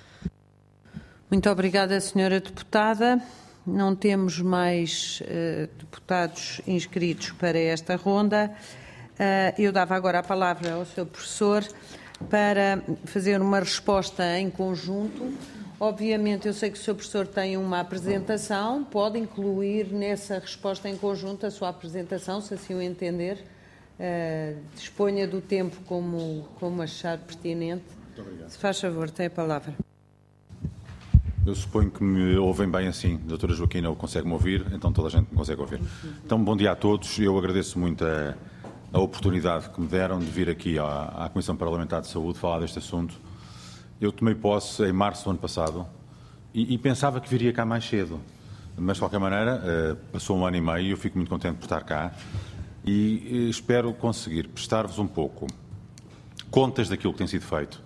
Muito obrigada, senhora deputada. Não temos mais uh, deputados inscritos para esta ronda. Uh, eu dava agora a palavra ao seu professor para fazer uma resposta em conjunto. Obviamente, eu sei que o senhor professor tem uma apresentação, pode incluir nessa resposta em conjunto a sua apresentação, se assim o entender. Uh, disponha do tempo como, como achar pertinente. Muito obrigado. Se faz favor, tem a palavra. Eu suponho que me ouvem bem assim. A doutora Joaquina consegue-me ouvir, então toda a gente me consegue ouvir. Então, bom dia a todos. Eu agradeço muito a, a oportunidade que me deram de vir aqui à, à Comissão Parlamentar de Saúde falar deste assunto. Eu tomei posse em março do ano passado e, e pensava que viria cá mais cedo. Mas, de qualquer maneira, uh, passou um ano e meio e eu fico muito contente por estar cá e uh, espero conseguir prestar-vos um pouco contas daquilo que tem sido feito,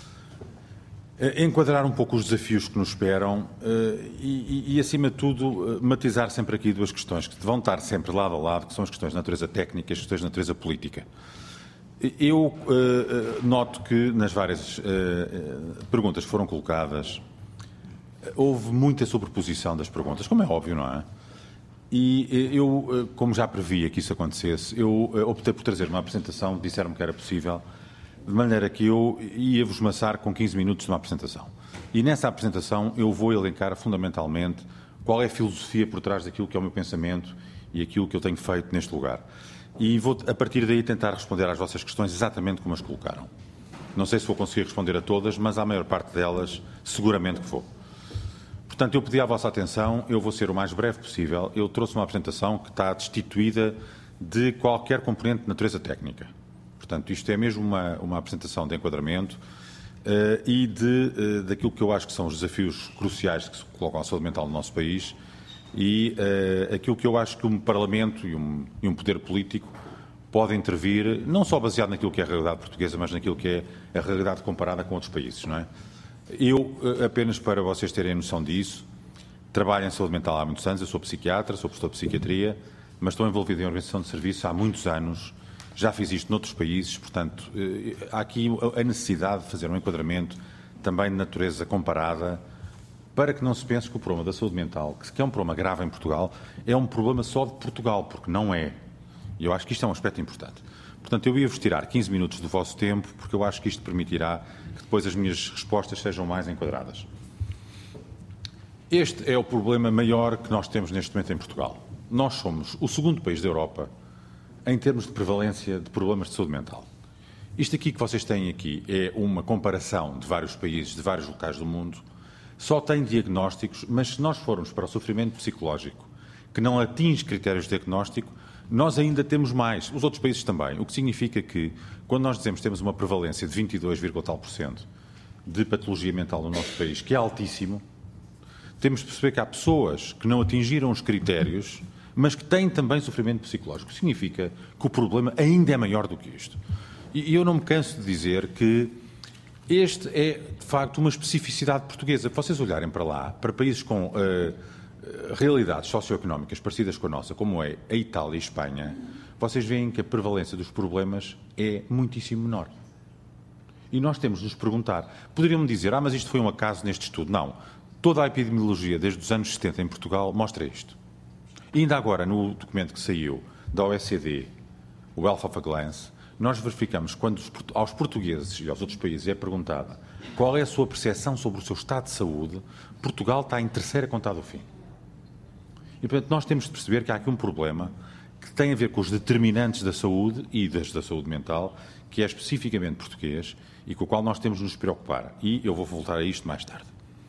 uh, enquadrar um pouco os desafios que nos esperam uh, e, e, e, acima de tudo, uh, matizar sempre aqui duas questões que vão estar sempre lado a lado, que são as questões de natureza técnica e as questões de natureza política. Eu uh, noto que nas várias uh, perguntas que foram colocadas houve muita sobreposição das perguntas, como é óbvio, não é? E eu, como já previa que isso acontecesse, eu optei por trazer uma apresentação, disseram-me que era possível, de maneira que eu ia-vos maçar com quinze minutos de uma apresentação. E nessa apresentação eu vou elencar fundamentalmente qual é a filosofia por trás daquilo que é o meu pensamento e aquilo que eu tenho feito neste lugar. E vou, a partir daí, tentar responder às vossas questões exatamente como as colocaram. Não sei se vou conseguir responder a todas, mas à maior parte delas, seguramente que vou. Portanto, eu pedi a vossa atenção, eu vou ser o mais breve possível. Eu trouxe uma apresentação que está destituída de qualquer componente de natureza técnica. Portanto, isto é mesmo uma, uma apresentação de enquadramento uh, e de, uh, daquilo que eu acho que são os desafios cruciais que se colocam à saúde mental no nosso país e uh, aquilo que eu acho que um Parlamento e um, e um poder político pode intervir, não só baseado naquilo que é a realidade portuguesa, mas naquilo que é a realidade comparada com outros países, não é? Eu, uh, apenas para vocês terem noção disso, trabalho em saúde mental há muitos anos, eu sou psiquiatra, sou professor de psiquiatria, mas estou envolvido em organização de serviço há muitos anos, já fiz isto noutros países, portanto, uh, há aqui a necessidade de fazer um enquadramento também de natureza comparada, para que não se pense que o problema da saúde mental, que é um problema grave em Portugal, é um problema só de Portugal, porque não é. E eu acho que isto é um aspecto importante. Portanto, eu ia-vos tirar quinze minutos do vosso tempo, porque eu acho que isto permitirá que depois as minhas respostas sejam mais enquadradas. Este é o problema maior que nós temos neste momento em Portugal. Nós somos o segundo país da Europa em termos de prevalência de problemas de saúde mental. Isto aqui que vocês têm aqui é uma comparação de vários países, de vários locais do mundo. Só tem diagnósticos, mas se nós formos para o sofrimento psicológico, que não atinge critérios de diagnóstico, nós ainda temos mais, os outros países também, o que significa que, quando nós dizemos que temos uma prevalência de vinte e dois, tal por cento de patologia mental no nosso país, que é altíssimo, temos de perceber que há pessoas que não atingiram os critérios, mas que têm também sofrimento psicológico. Significa que o problema ainda é maior do que isto. E eu não me canso de dizer que este é, de facto, uma especificidade portuguesa. Se vocês olharem para lá, para países com uh, realidades socioeconómicas parecidas com a nossa, como é a Itália e a Espanha, vocês veem que a prevalência dos problemas é muitíssimo menor. E nós temos de nos perguntar, poderiam-me dizer, ah, mas isto foi um acaso neste estudo. Não. Toda a epidemiologia desde os anos setenta em Portugal mostra isto. E ainda agora, no documento que saiu da O E C D, o Health of a Glance, nós verificamos quando aos portugueses e aos outros países é perguntada qual é a sua percepção sobre o seu estado de saúde, Portugal está em terceira contada ao fim. E, portanto, nós temos de perceber que há aqui um problema que tem a ver com os determinantes da saúde e das da saúde mental, que é especificamente português e com o qual nós temos de nos preocupar. E eu vou voltar a isto mais tarde.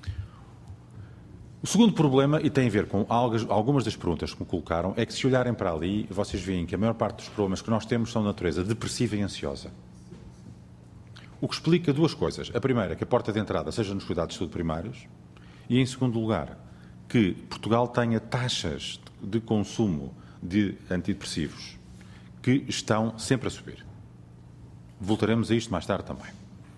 O segundo problema, e tem a ver com algumas das perguntas que me colocaram, é que se olharem para ali, vocês veem que a maior parte dos problemas que nós temos são de natureza depressiva e ansiosa. O que explica duas coisas. A primeira, que a porta de entrada seja nos cuidados de saúde primários, e em segundo lugar, que Portugal tenha taxas de consumo de antidepressivos que estão sempre a subir. Voltaremos a isto mais tarde também.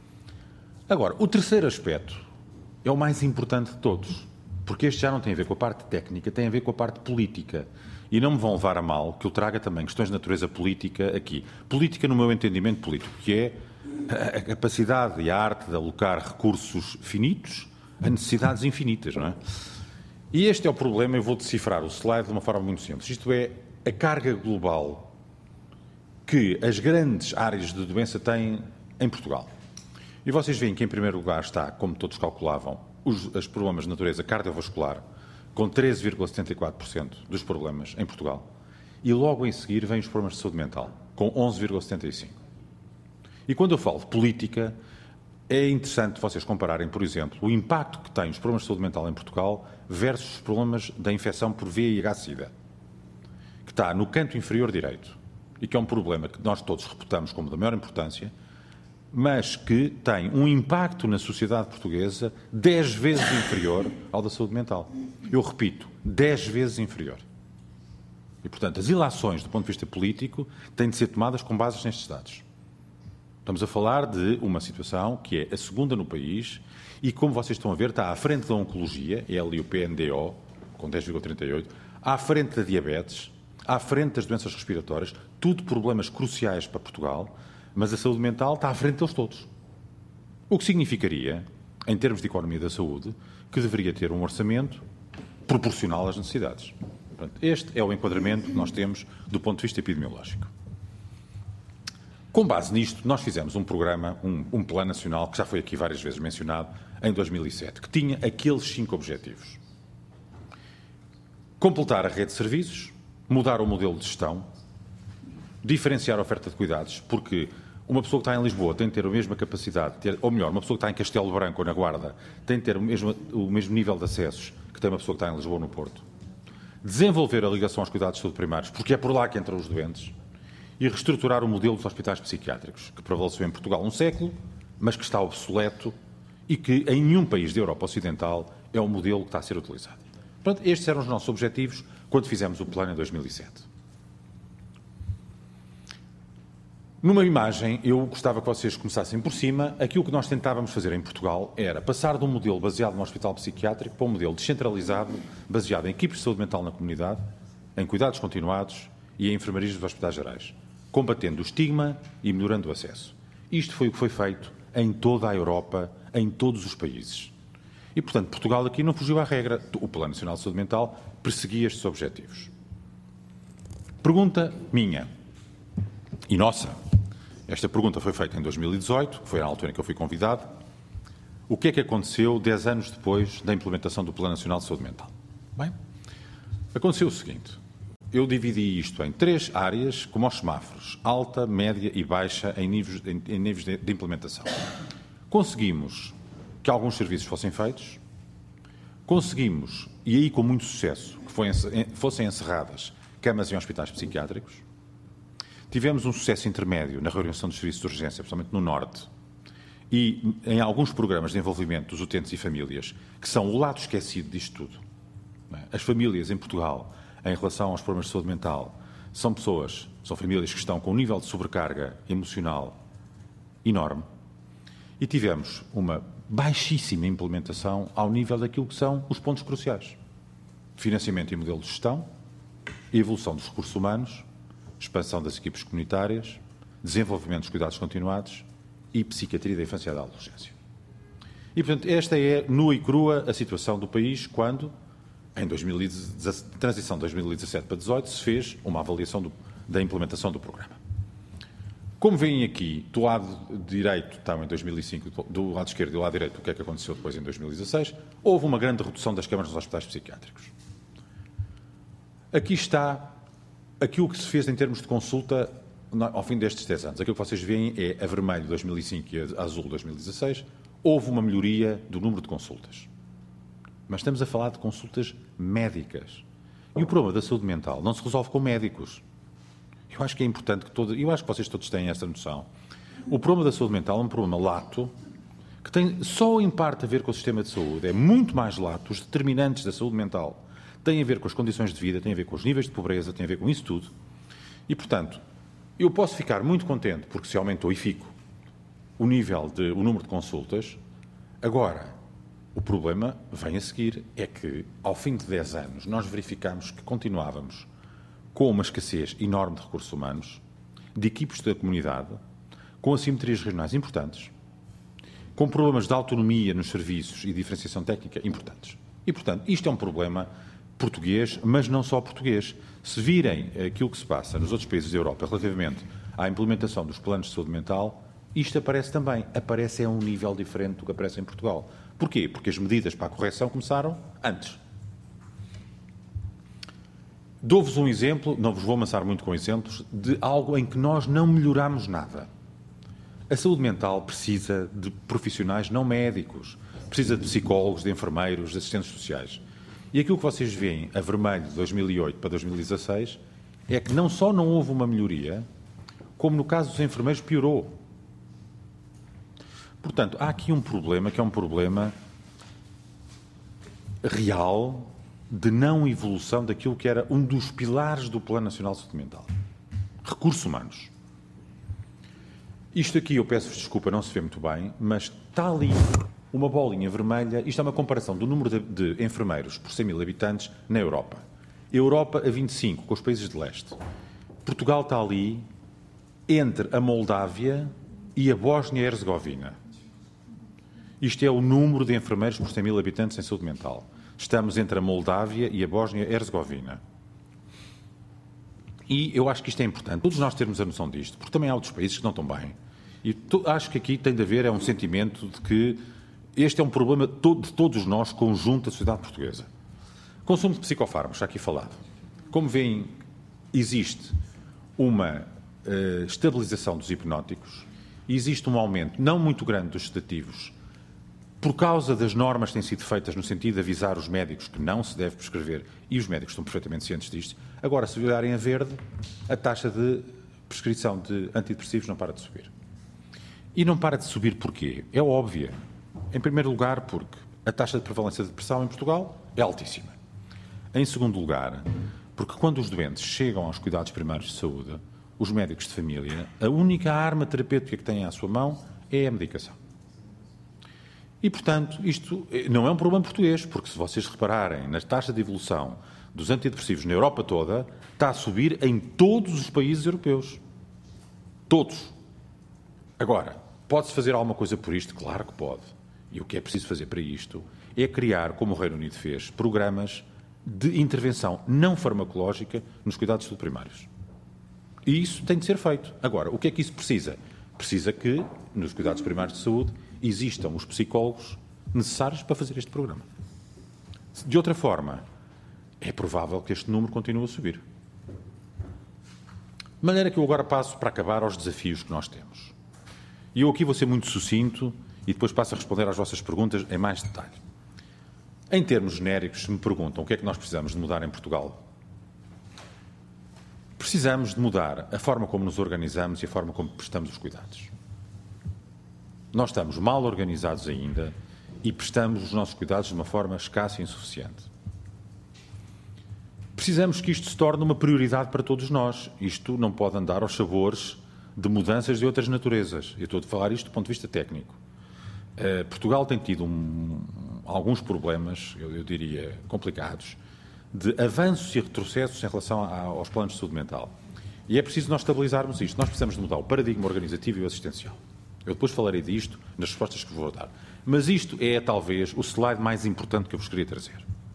Agora, o terceiro aspecto é o mais importante de todos. Porque este já não tem a ver com a parte técnica, tem a ver com a parte política. E não me vão levar a mal que eu traga também questões de natureza política aqui. Política no meu entendimento político, que é a capacidade e a arte de alocar recursos finitos a necessidades infinitas, não é? E este é o problema, eu vou decifrar o slide de uma forma muito simples. Isto é a carga global que as grandes áreas de doença têm em Portugal. E vocês veem que, em primeiro lugar, está, como todos calculavam, os, os problemas de natureza cardiovascular, com treze vírgula setenta e quatro por cento dos problemas em Portugal. E logo em seguir vêm os problemas de saúde mental, com onze vírgula setenta e cinco por cento. E quando eu falo de política, é interessante vocês compararem, por exemplo, o impacto que têm os problemas de saúde mental em Portugal versus os problemas da infecção por V I H-Sida, que está no canto inferior direito, e que é um problema que nós todos reputamos como da maior importância, mas que tem um impacto na sociedade portuguesa dez vezes inferior ao da saúde mental. Eu repito, dez vezes inferior. E, portanto, as ilações do ponto de vista político têm de ser tomadas com base nestes dados. Estamos a falar de uma situação que é a segunda no país e, como vocês estão a ver, está à frente da oncologia, é ali o P N D O, com dez vírgula trinta e oito, à frente da diabetes, à frente das doenças respiratórias, tudo problemas cruciais para Portugal, mas a saúde mental está à frente deles todos. O que significaria, em termos de economia da saúde, que deveria ter um orçamento proporcional às necessidades. Portanto, este é o enquadramento que nós temos do ponto de vista epidemiológico. Com base nisto, nós fizemos um programa, um, um plano nacional, que já foi aqui várias vezes mencionado, em dois mil e sete, que tinha aqueles cinco objetivos. Completar a rede de serviços, mudar o modelo de gestão, diferenciar a oferta de cuidados, porque uma pessoa que está em Lisboa tem de ter a mesma capacidade, ter, ou melhor, uma pessoa que está em Castelo Branco ou na Guarda tem de ter o mesmo, o mesmo nível de acessos que tem uma pessoa que está em Lisboa ou no Porto. Desenvolver a ligação aos cuidados de saúde primários, porque é por lá que entram os doentes, e reestruturar o modelo dos hospitais psiquiátricos, que prevaleceu em Portugal um século, mas que está obsoleto e que em nenhum país da Europa Ocidental é o modelo que está a ser utilizado. Portanto, estes eram os nossos objetivos quando fizemos o plano em dois mil e sete. Numa imagem, eu gostava que vocês começassem por cima. Aquilo que nós tentávamos fazer em Portugal era passar de um modelo baseado no hospital psiquiátrico para um modelo descentralizado, baseado em equipes de saúde mental na comunidade, em cuidados continuados e em enfermarias dos hospitais gerais, combatendo o estigma e melhorando o acesso. Isto foi o que foi feito em toda a Europa, em todos os países. E, portanto, Portugal aqui não fugiu à regra. O Plano Nacional de Saúde Mental perseguia estes objetivos. Pergunta minha. e nossa. Esta pergunta foi feita em dois mil e dezoito, que foi a altura em que eu fui convidado. O que é que aconteceu dez anos depois da implementação do Plano Nacional de Saúde Mental? Bem, aconteceu o seguinte. Eu dividi isto em três áreas, como aos semáforos, alta, média e baixa em níveis, em, em níveis de, de implementação. Conseguimos que alguns serviços fossem feitos, conseguimos, e aí com muito sucesso, que foi, fossem encerradas camas em hospitais psiquiátricos, tivemos um sucesso intermédio na reorganização dos serviços de urgência, principalmente no Norte, e em alguns programas de envolvimento dos utentes e famílias, que são o lado esquecido disto tudo. As famílias em Portugal, em relação aos problemas de saúde mental, são pessoas, são famílias que estão com um nível de sobrecarga emocional enorme, e tivemos uma baixíssima implementação ao nível daquilo que são os pontos cruciais. Financiamento e modelo de gestão, evolução dos recursos humanos, expansão das equipes comunitárias, desenvolvimento dos cuidados continuados e psiquiatria da infância e da adolescência. E, portanto, esta é, nua e crua, a situação do país quando, em dois mil e dezessete, transição de dois mil e dezassete para dois mil e dezoito, se fez uma avaliação do, da implementação do programa. Como veem aqui, do lado direito, estão em dois mil e cinco, do lado esquerdo e do lado direito, o que é que aconteceu depois em dois mil e dezasseis, houve uma grande redução das câmaras nos hospitais psiquiátricos. Aqui está aquilo que se fez em termos de consulta ao fim destes dez anos. Aquilo que vocês veem é a vermelho dois mil e cinco e a azul dois mil e dezasseis. Houve uma melhoria do número de consultas. Mas estamos a falar de consultas médicas. E o problema da saúde mental não se resolve com médicos. Eu acho que é importante que todos, eu acho que vocês todos têm esta noção. O problema da saúde mental é um problema lato, que tem só em parte a ver com o sistema de saúde, é muito mais lato. Os determinantes da saúde mental têm a ver com as condições de vida, têm a ver com os níveis de pobreza, têm a ver com isso tudo. E, portanto, eu posso ficar muito contente porque se aumentou, e fico, o nível de, o número de consultas. Agora, o problema vem a seguir, é que, ao fim de dez anos, nós verificamos que continuávamos com uma escassez enorme de recursos humanos, de equipes da comunidade, com assimetrias regionais importantes, com problemas de autonomia nos serviços e diferenciação técnica importantes. E, portanto, isto é um problema português, mas não só português. Se virem aquilo que se passa nos outros países da Europa relativamente à implementação dos planos de saúde mental, isto aparece também. Aparece a um nível diferente do que aparece em Portugal. Porquê? Porque as medidas para a correção começaram antes. Dou-vos um exemplo, não vos vou amassar muito com exemplos, de algo em que nós não melhoramos nada. A saúde mental precisa de profissionais não médicos, precisa de psicólogos, de enfermeiros, de assistentes sociais. E aquilo que vocês veem a vermelho de dois mil e oito para dois mil e dezasseis é que não só não houve uma melhoria, como no caso dos enfermeiros piorou. Portanto, há aqui um problema que é um problema real de não evolução daquilo que era um dos pilares do Plano Nacional de Saúde Mental. Recursos humanos. Isto aqui, eu peço-vos desculpa, não se vê muito bem, mas está ali uma bolinha vermelha. Isto é uma comparação do número de, de enfermeiros por cem mil habitantes na Europa. Europa a vinte e cinco, com os países de leste. Portugal está ali entre a Moldávia e a Bósnia e Herzegovina. Isto é o número de enfermeiros por cem mil habitantes em saúde mental. Estamos entre a Moldávia e a Bósnia e Herzegovina. E eu acho que isto é importante, todos nós termos a noção disto, porque também há outros países que não estão bem. E to, acho que aqui tem de haver é um sentimento de que este é um problema de todos nós, conjunto da sociedade portuguesa. Consumo de psicofármacos, já aqui falado. Como veem, existe uma uh, estabilização dos hipnóticos, existe um aumento não muito grande dos sedativos, por causa das normas que têm sido feitas no sentido de avisar os médicos que não se deve prescrever, e os médicos estão perfeitamente cientes disto. Agora, se olharem a verde, a taxa de prescrição de antidepressivos não para de subir. E não para de subir porquê? É óbvio. Em primeiro lugar, porque a taxa de prevalência de depressão em Portugal é altíssima. Em segundo lugar, porque quando os doentes chegam aos cuidados primários de saúde, os médicos de família, a única arma terapêutica que têm à sua mão é a medicação. E, portanto, isto não é um problema português, porque se vocês repararem na taxa de evolução dos antidepressivos na Europa toda, está a subir em todos os países europeus. Todos. Agora, pode-se fazer alguma coisa por isto? Claro que pode. E o que é preciso fazer para isto é criar, como o Reino Unido fez, programas de intervenção não farmacológica nos cuidados de saúde primários. E isso tem de ser feito. Agora, o que é que isso precisa? Precisa que, nos cuidados primários de saúde, existam os psicólogos necessários para fazer este programa. De outra forma, é provável que este número continue a subir. De maneira que eu agora passo, para acabar, aos desafios que nós temos. E eu aqui vou ser muito sucinto e depois passo a responder às vossas perguntas em mais detalhe. Em termos genéricos, se me perguntam o que é que nós precisamos de mudar em Portugal, precisamos de mudar a forma como nos organizamos e a forma como prestamos os cuidados. Nós estamos mal organizados ainda e prestamos os nossos cuidados de uma forma escassa e insuficiente. Precisamos que isto se torne uma prioridade para todos nós. Isto não pode andar aos sabores de mudanças de outras naturezas. Eu estou a falar isto do ponto de vista técnico. Uh, Portugal tem tido um, alguns problemas, eu, eu diria, complicados, de avanços e retrocessos em relação a, aos planos de saúde mental. E é preciso nós estabilizarmos isto. Nós precisamos de mudar o paradigma organizativo e o assistencial. Eu depois falarei disto nas respostas que vou dar. Mas isto é, talvez, o slide mais importante que eu vos queria trazer.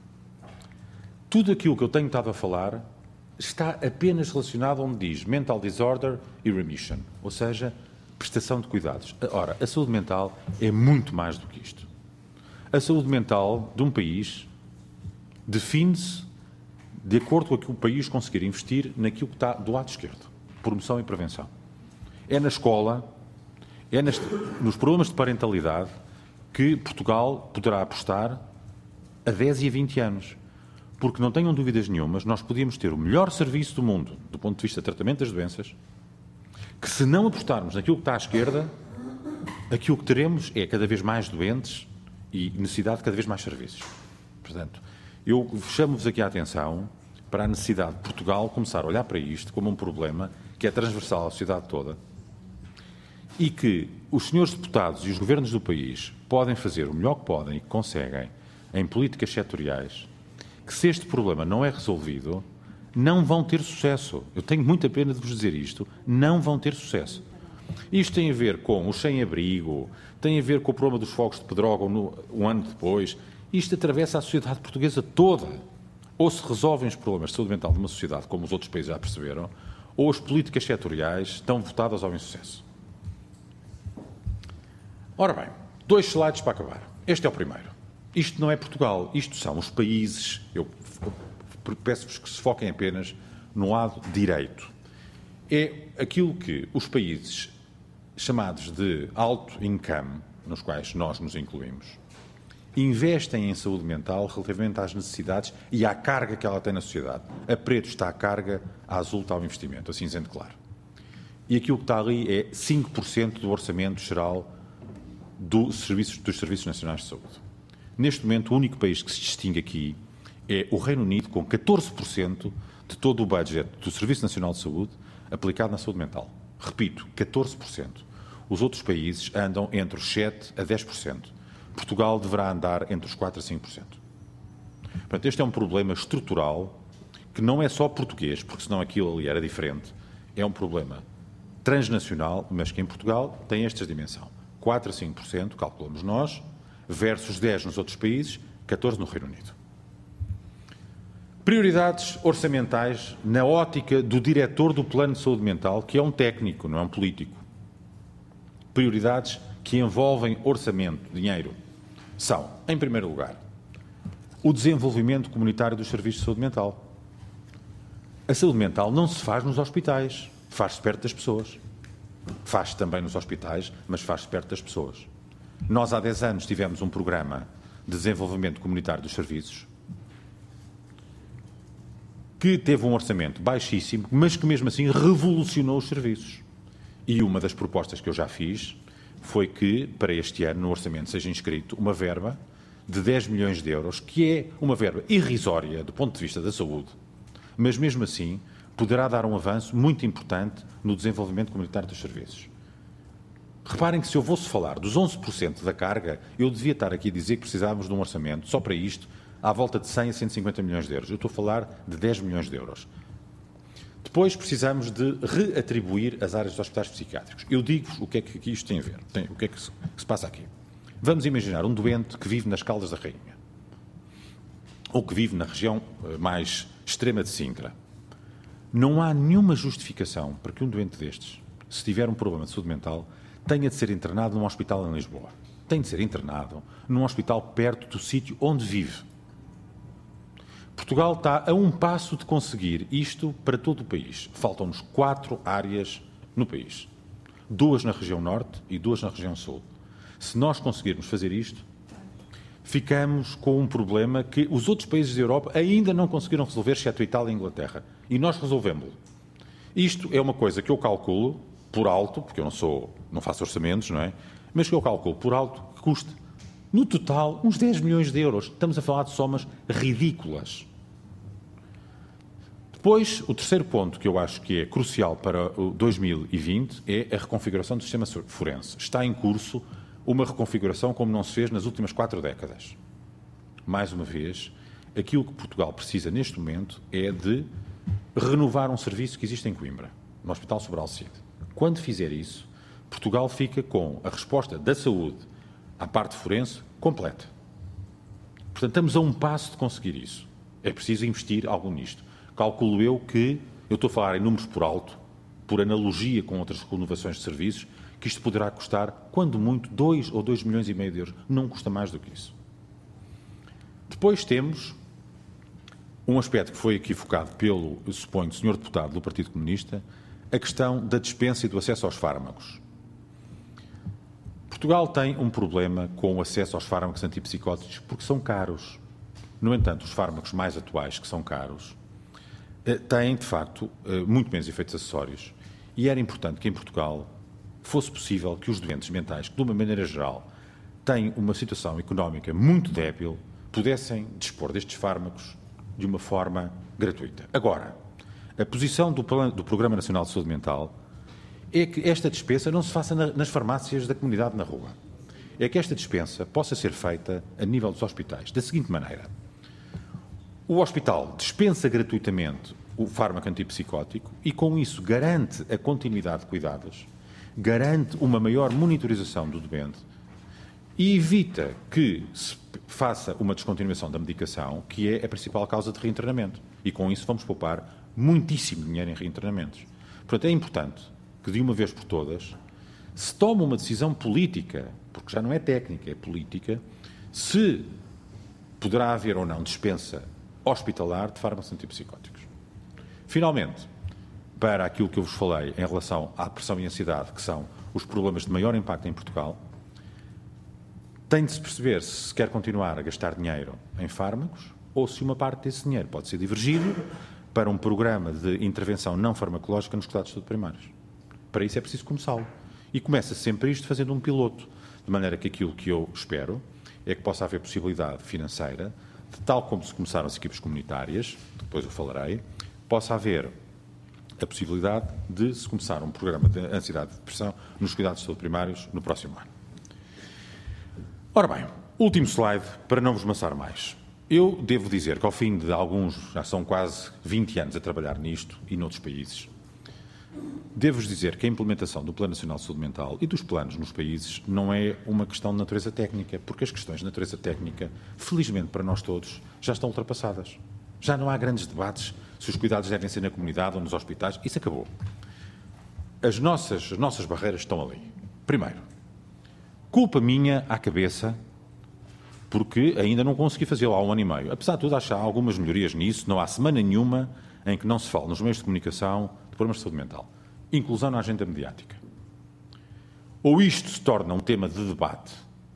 Tudo aquilo que eu tenho estado a falar está apenas relacionado onde diz mental disorder e remission, ou seja, prestação de cuidados. Ora, a saúde mental é muito mais do que isto. A saúde mental de um país define-se de acordo com aquilo que o país conseguir investir naquilo que está do lado esquerdo, promoção e prevenção. É na escola, é nas, nos problemas de parentalidade que Portugal poderá apostar a dez e a vinte anos. Porque não tenham dúvidas nenhumas, nós podíamos ter o melhor serviço do mundo, do ponto de vista de tratamento das doenças, que se não apostarmos naquilo que está à esquerda, aquilo que teremos é cada vez mais doentes e necessidade de cada vez mais serviços. Portanto, eu chamo-vos aqui a atenção para a necessidade de Portugal começar a olhar para isto como um problema que é transversal à sociedade toda e que os senhores deputados e os governos do país podem fazer o melhor que podem e que conseguem em políticas setoriais, que se este problema não é resolvido, não vão ter sucesso. Eu tenho muita pena de vos dizer isto, não vão ter sucesso. Isto tem a ver com o sem-abrigo, tem a ver com o problema dos fogos de Pedrógão no, um ano depois. Isto atravessa a sociedade portuguesa toda. Ou se resolvem os problemas de saúde mental de uma sociedade, como os outros países já perceberam, ou as políticas setoriais estão votadas ao insucesso. Ora bem, dois slides para acabar. Este é o primeiro. Isto não é Portugal, isto são os países, eu peço-vos que se foquem apenas no lado direito. É aquilo que os países chamados de alto income, nos quais nós nos incluímos, investem em saúde mental relativamente às necessidades e à carga que ela tem na sociedade. A preto está a carga, a azul está o investimento, a cinzento claro. E aquilo que está ali é cinco por cento do orçamento geral do serviço, dos Serviços Nacionais de Saúde. Neste momento, o único país que se distingue aqui é o Reino Unido, com catorze por cento de todo o budget do Serviço Nacional de Saúde aplicado na saúde mental. Repito, catorze por cento. Os outros países andam entre os sete por cento a dez por cento. Portugal deverá andar entre os quatro por cento a cinco por cento. Portanto, este é um problema estrutural que não é só português, porque senão aquilo ali era diferente. É um problema transnacional, mas que em Portugal tem esta dimensão. quatro a cinco por cento, calculamos nós, versus dez nos outros países, catorze no Reino Unido. Prioridades orçamentais na ótica do diretor do Plano de Saúde Mental, que é um técnico, não é um político. Prioridades que envolvem orçamento, dinheiro, são, em primeiro lugar, o desenvolvimento comunitário dos serviços de saúde mental. A saúde mental não se faz nos hospitais, faz-se perto das pessoas. Faz-se também nos hospitais, mas faz-se perto das pessoas. Nós, há dez anos, tivemos um programa de desenvolvimento comunitário dos serviços que teve um orçamento baixíssimo, mas que, mesmo assim, revolucionou os serviços. E uma das propostas que eu já fiz foi que, para este ano, no orçamento, seja inscrito uma verba de dez milhões de euros, que é uma verba irrisória do ponto de vista da saúde, mas, mesmo assim, poderá dar um avanço muito importante no desenvolvimento comunitário dos serviços. Reparem que se eu fosse falar dos onze por cento da carga, eu devia estar aqui a dizer que precisávamos de um orçamento, só para isto, à volta de cem a cento e cinquenta milhões de euros. Eu estou a falar de dez milhões de euros. Depois precisamos de reatribuir as áreas dos hospitais psiquiátricos. Eu digo-vos o que é que aqui isto tem a ver, tem, o que é que se, que se passa aqui. Vamos imaginar um doente que vive nas Caldas da Rainha, ou que vive na região mais extrema de Sintra. Não há nenhuma justificação para que um doente destes, se tiver um problema de saúde mental, tenha de ser internado num hospital em Lisboa. Tem de ser internado num hospital perto do sítio onde vive. Portugal está a um passo de conseguir isto para todo o país. Faltam-nos quatro áreas no país. Duas na região norte e duas na região sul. Se nós conseguirmos fazer isto, ficamos com um problema que os outros países da Europa ainda não conseguiram resolver, exceto a Itália e a Inglaterra. E nós resolvemos-lo. Isto é uma coisa que eu calculo por alto, porque eu não sou, não faço orçamentos, não é? Mas que eu calculo por alto que custa, no total, uns dez milhões de euros. Estamos a falar de somas ridículas. Depois, o terceiro ponto que eu acho que é crucial para o dois mil e vinte é a reconfiguração do sistema forense. Está em curso uma reconfiguração como não se fez nas últimas quatro décadas. Mais uma vez, aquilo que Portugal precisa neste momento é de renovar um serviço que existe em Coimbra, no Hospital Sobral Cid. Quando fizer isso, Portugal fica com a resposta da saúde à parte forense completa. Portanto, estamos a um passo de conseguir isso. É preciso investir algo nisto. Calculo eu que, eu estou a falar em números por alto, por analogia com outras renovações de serviços, que isto poderá custar, quando muito, dois ou dois milhões e meio de euros. Não custa mais do que isso. Depois temos um aspecto que foi equivocado pelo, suponho, senhor deputado do Partido Comunista, a questão da dispensa e do acesso aos fármacos. Portugal tem um problema com o acesso aos fármacos antipsicóticos porque são caros. No entanto, os fármacos mais atuais, que são caros, têm, de facto, muito menos efeitos acessórios. E era importante que em Portugal fosse possível que os doentes mentais, que de uma maneira geral têm uma situação económica muito débil, pudessem dispor destes fármacos de uma forma gratuita. Agora, a posição do, do Programa Nacional de Saúde Mental é que esta dispensa não se faça na, nas farmácias da comunidade na rua. É que esta dispensa possa ser feita a nível dos hospitais, da seguinte maneira. O hospital dispensa gratuitamente o fármaco antipsicótico e, com isso, garante a continuidade de cuidados, garante uma maior monitorização do doente e evita que se faça uma descontinuação da medicação, que é a principal causa de reinternamento. E, com isso, vamos poupar muitíssimo dinheiro em reinternamentos. Portanto, é importante que, de uma vez por todas, se tome uma decisão política, porque já não é técnica, é política, se poderá haver ou não dispensa hospitalar de fármacos antipsicóticos. Finalmente, para aquilo que eu vos falei em relação à pressão e ansiedade, que são os problemas de maior impacto em Portugal, tem de se perceber se quer continuar a gastar dinheiro em fármacos ou se uma parte desse dinheiro pode ser divergido para um programa de intervenção não farmacológica nos cuidados de saúde primários. Para isso é preciso começá-lo. E começa sempre isto fazendo um piloto, de maneira que aquilo que eu espero é que possa haver possibilidade financeira, de tal como se começaram as equipes comunitárias, depois eu falarei, possa haver a possibilidade de se começar um programa de ansiedade e depressão nos cuidados de saúde primários no próximo ano. Ora bem, último slide, para não vos maçar mais. Eu devo dizer que ao fim de alguns, já são quase vinte anos a trabalhar nisto e noutros países, devo-vos dizer que a implementação do Plano Nacional de Saúde Mental e dos planos nos países não é uma questão de natureza técnica, porque as questões de natureza técnica, felizmente para nós todos, já estão ultrapassadas. Já não há grandes debates se os cuidados devem ser na comunidade ou nos hospitais. Isso acabou. As nossas, as nossas barreiras estão ali. Primeiro, culpa minha à cabeça, porque ainda não consegui fazê-lo há um ano e meio. Apesar de tudo, acho que há algumas melhorias nisso. Não há semana nenhuma em que não se fale nos meios de comunicação de problemas de saúde mental. Inclusão na agenda mediática. Ou isto se torna um tema de debate,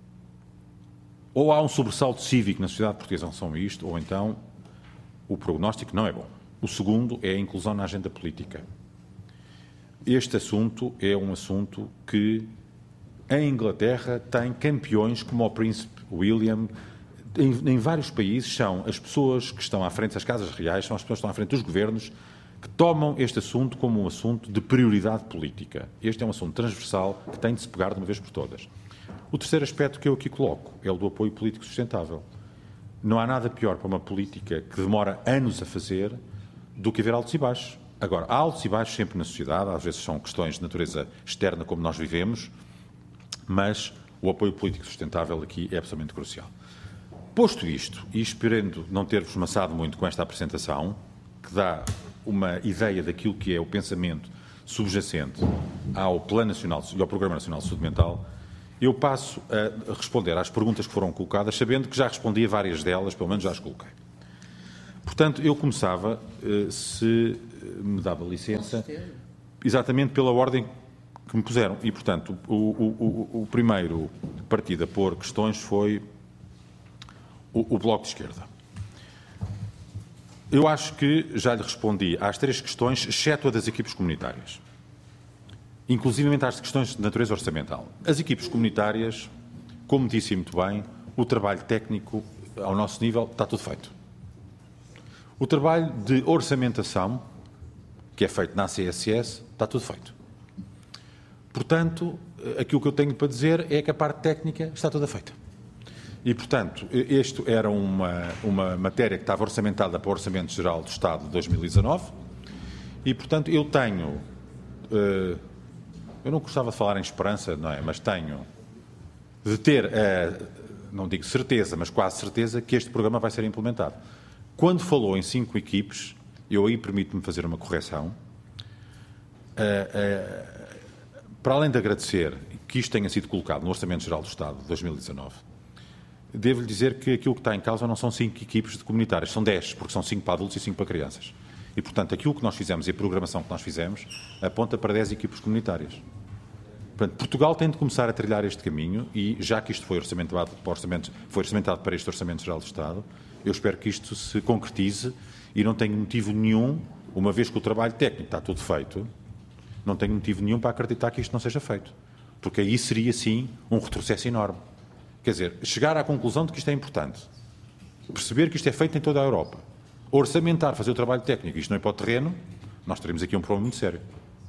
ou há um sobressalto cívico na sociedade portuguesa em relação a isto, ou então o prognóstico não é bom. O segundo é a inclusão na agenda política. Este assunto é um assunto que, em Inglaterra, tem campeões como o Príncipe William. Em, em vários países são as pessoas que estão à frente das casas reais, são as pessoas que estão à frente dos governos, que tomam este assunto como um assunto de prioridade política. Este é um assunto transversal que tem de se pegar de uma vez por todas. O terceiro aspecto que eu aqui coloco é o do apoio político sustentável. Não há nada pior para uma política que demora anos a fazer do que haver altos e baixos. Agora, há altos e baixos sempre na sociedade, às vezes são questões de natureza externa como nós vivemos, mas o apoio político sustentável aqui é absolutamente crucial. Posto isto, e esperando não ter-vos maçado muito com esta apresentação, que dá uma ideia daquilo que é o pensamento subjacente ao Plano Nacional e ao Programa Nacional de Saúde Mental, eu passo a responder às perguntas que foram colocadas, sabendo que já respondi a várias delas, pelo menos já as coloquei. Portanto, eu começava, se me dava licença, exatamente pela ordem que me puseram. E, portanto, o, o, o, o primeiro partido a pôr questões foi o, o Bloco de Esquerda. Eu acho que já lhe respondi às três questões, exceto a das equipes comunitárias. Inclusivamente às questões de natureza orçamental. As equipes comunitárias, como disse muito bem, o trabalho técnico ao nosso nível está tudo feito. O trabalho de orçamentação, que é feito na A C S S, está tudo feito. Portanto, aquilo que eu tenho para dizer é que a parte técnica está toda feita. E, portanto, isto era uma, uma matéria que estava orçamentada para o Orçamento Geral do Estado de dois mil e dezanove e, portanto, eu tenho, uh, eu não gostava de falar em esperança, não é? Mas tenho de ter, uh, não digo certeza, mas quase certeza que este programa vai ser implementado. Quando falou em cinco equipes, eu aí permito-me fazer uma correção. Uh, uh, para além de agradecer que isto tenha sido colocado no Orçamento Geral do Estado de dois mil e dezanove, devo-lhe dizer que aquilo que está em causa não são cinco equipes de comunitárias, são dez, porque são cinco para adultos e cinco para crianças. E, portanto, aquilo que nós fizemos e a programação que nós fizemos aponta para dez equipes comunitárias. Portanto, Portugal tem de começar a trilhar este caminho e, já que isto foi orçamentado para, orçamento, foi orçamentado para este Orçamento Geral do Estado, eu espero que isto se concretize e não tenho motivo nenhum, uma vez que o trabalho técnico está tudo feito, não tenho motivo nenhum para acreditar que isto não seja feito. Porque aí seria, sim, um retrocesso enorme. Quer dizer, chegar à conclusão de que isto é importante, perceber que isto é feito em toda a Europa, orçamentar, fazer o trabalho técnico, isto não é para o terreno, nós teremos aqui um problema muito sério.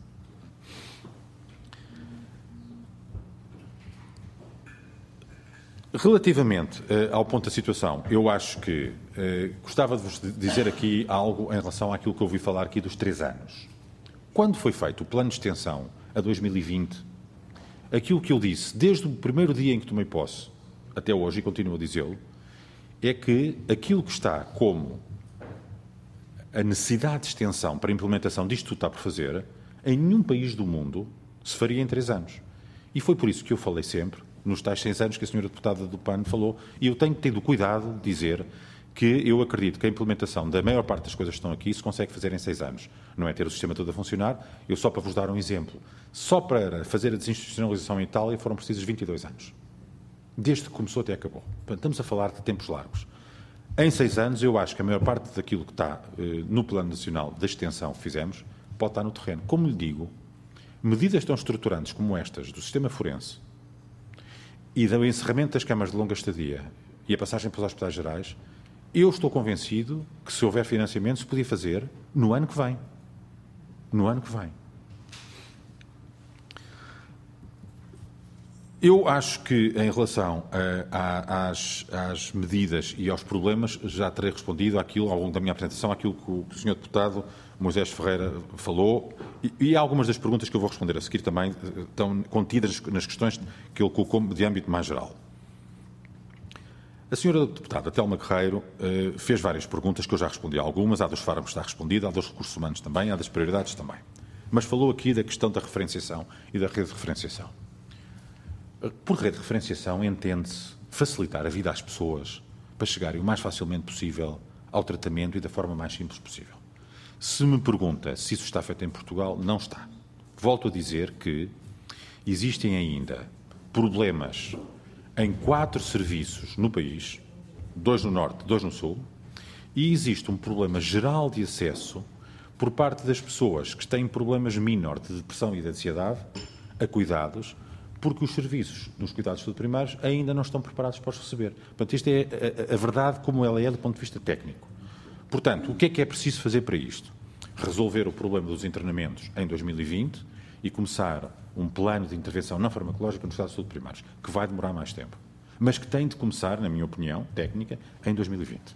Relativamente uh, ao ponto da situação, eu acho que uh, gostava de vos dizer aqui algo em relação àquilo que eu ouvi falar aqui dos três anos. Quando foi feito o plano de extensão a dois mil e vinte, aquilo que eu disse, desde o primeiro dia em que tomei posse, até hoje, e continuo a dizê-lo, é que aquilo que está como a necessidade de extensão para a implementação disto tudo está por fazer, em nenhum país do mundo se faria em três anos. E foi por isso que eu falei sempre, nos tais seis anos que a senhora deputada do P A N falou, e eu tenho tido cuidado de dizer que eu acredito que a implementação da maior parte das coisas que estão aqui se consegue fazer em seis anos. Não é ter o sistema todo a funcionar. Eu, só para vos dar um exemplo, só para fazer a desinstitucionalização em Itália foram precisos vinte e dois anos. Desde que começou até acabou. Portanto, estamos a falar de tempos largos. Em seis anos, eu acho que a maior parte daquilo que está eh, no Plano Nacional da Extensão que fizemos pode estar no terreno. Como lhe digo, medidas tão estruturantes como estas do sistema forense e do encerramento das câmaras de longa estadia e a passagem para os hospitais gerais, eu estou convencido que, se houver financiamento, se podia fazer no ano que vem. No ano que vem. Eu acho que, em relação uh, às, às medidas e aos problemas, já terei respondido àquilo, ao longo da minha apresentação, àquilo que o senhor Deputado Moisés Ferreira falou, e, e algumas das perguntas que eu vou responder a seguir também estão contidas nas questões que ele colocou de âmbito mais geral. A senhora Deputada Telma Guerreiro uh, fez várias perguntas que eu já respondi a algumas, há dos fármacos está respondida, há dos recursos humanos também, há das prioridades também. Mas falou aqui da questão da referenciação e da rede de referenciação. Por rede de referenciação entende-se facilitar a vida às pessoas para chegarem o mais facilmente possível ao tratamento e da forma mais simples possível. Se me pergunta se isso está feito em Portugal, não está. Volto a dizer que existem ainda problemas em quatro serviços no país, dois no Norte, dois no Sul, e existe um problema geral de acesso por parte das pessoas que têm problemas menores de depressão e de ansiedade a cuidados, porque os serviços dos cuidados de saúde primários ainda não estão preparados para os receber. Portanto, isto é a, a, a verdade como ela é do ponto de vista técnico. Portanto, o que é que é preciso fazer para isto? Resolver o problema dos internamentos em dois mil e vinte e começar um plano de intervenção não farmacológica nos cuidados de saúde primários, que vai demorar mais tempo, mas que tem de começar, na minha opinião, técnica, em dois mil e vinte.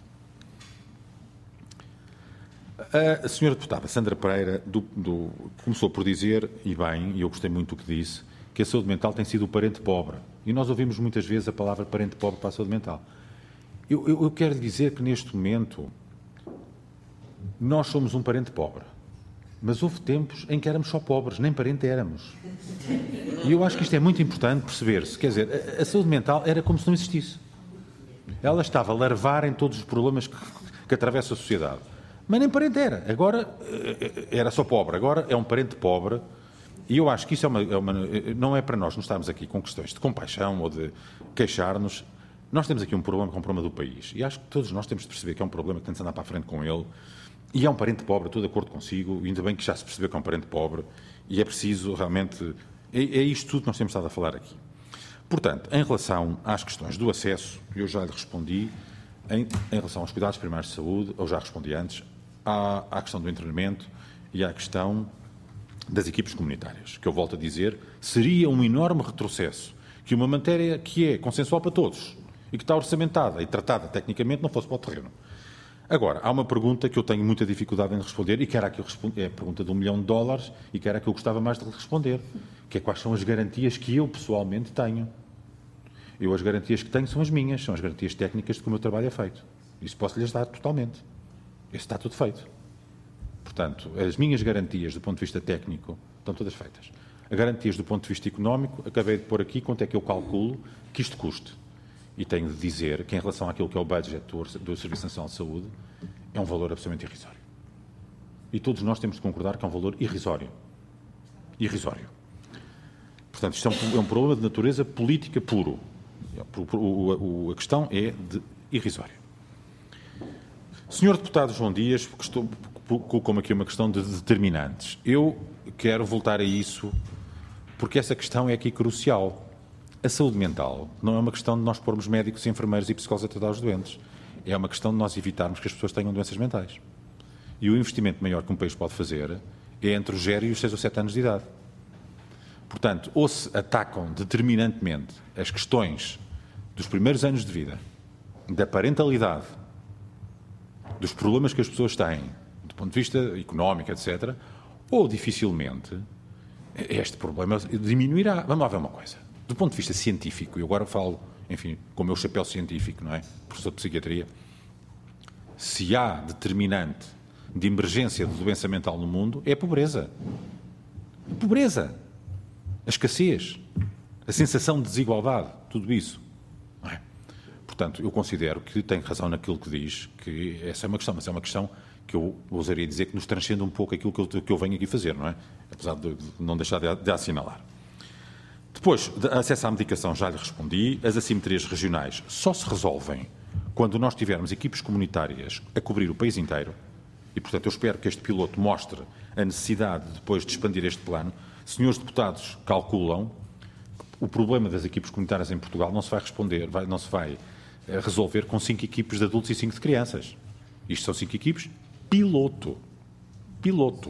A senhora deputada Sandra Pereira do, do, começou por dizer, e bem, e eu gostei muito do que disse, que a saúde mental tem sido o parente pobre. E nós ouvimos muitas vezes a palavra parente pobre para a saúde mental. Eu, eu, eu quero dizer que, neste momento, nós somos um parente pobre, mas houve tempos em que éramos só pobres, nem parente éramos. E eu acho que isto é muito importante perceber-se. Quer dizer, a, a saúde mental era como se não existisse. Ela estava a larvar em todos os problemas que, que atravessa a sociedade. Mas nem parente era. Agora era só pobre. Agora é um parente pobre. E eu acho que isso é uma, é uma, não é para nós não estarmos aqui com questões de compaixão ou de queixar-nos. Nós temos aqui um problema que é um problema do país. E acho que todos nós temos de perceber que é um problema que tem de andar para a frente com ele. E é um parente pobre, estou de acordo consigo. Ainda bem que já se percebeu que é um parente pobre. E é preciso realmente... É, é isto tudo que nós temos estado a falar aqui. Portanto, em relação às questões do acesso, eu já lhe respondi. Em, em relação aos cuidados primários de saúde, eu já respondi antes, à, à questão do internamento e à questão das equipes comunitárias, que eu volto a dizer, seria um enorme retrocesso que uma matéria que é consensual para todos e que está orçamentada e tratada tecnicamente não fosse para o terreno. Agora, há uma pergunta que eu tenho muita dificuldade em responder e que era a que eu respondi, é a pergunta de um milhão de dólares e que era a que eu gostava mais de responder, que é quais são as garantias que eu pessoalmente tenho. Eu as garantias que tenho são as minhas, são as garantias técnicas de que o meu trabalho é feito. Isso posso-lhes dar totalmente. Isso está tudo feito. Portanto, as minhas garantias do ponto de vista técnico estão todas feitas. As garantias do ponto de vista económico, acabei de pôr aqui quanto é que eu calculo que isto custe. E tenho de dizer que, em relação àquilo que é o budget do, do Serviço Nacional de Saúde, é um valor absolutamente irrisório. E todos nós temos de concordar que é um valor irrisório. Irrisório. Portanto, isto é um, é um problema de natureza política puro. O, o, o, a questão é de irrisório. senhor Deputado João Dias colocou-me aqui uma questão de determinantes. Eu quero voltar a isso porque essa questão é aqui crucial. A saúde mental não é uma questão de nós pormos médicos, enfermeiros e psicólogos a tratar os doentes. É uma questão de nós evitarmos que as pessoas tenham doenças mentais. E o investimento maior que um país pode fazer é entre os zero e os seis ou sete anos de idade. Portanto, ou se atacam determinantemente as questões dos primeiros anos de vida, da parentalidade, dos problemas que as pessoas têm, do ponto de vista económico, etcétera, ou dificilmente este problema diminuirá. Vamos lá ver uma coisa. Do ponto de vista científico, eu agora falo, enfim, com o meu chapéu científico, não é? Professor de psiquiatria, se há determinante de emergência de doença mental no mundo, é a pobreza. A pobreza. A escassez. A sensação de desigualdade. Tudo isso. Não é? Portanto, eu considero que tem razão naquilo que diz, que essa é uma questão, mas é uma questão que eu ousaria dizer que nos transcende um pouco aquilo que eu, que eu venho aqui fazer, não é? Apesar de não deixar de, de assinalar. Depois, de acesso à medicação, já lhe respondi. As assimetrias regionais só se resolvem quando nós tivermos equipes comunitárias a cobrir o país inteiro. E, portanto, eu espero que este piloto mostre a necessidade, depois, de expandir este plano. Senhores deputados calculam que o problema das equipes comunitárias em Portugal não se vai responder, vai, não se vai resolver com cinco equipes de adultos e cinco de crianças. Isto são cinco equipes piloto. Piloto.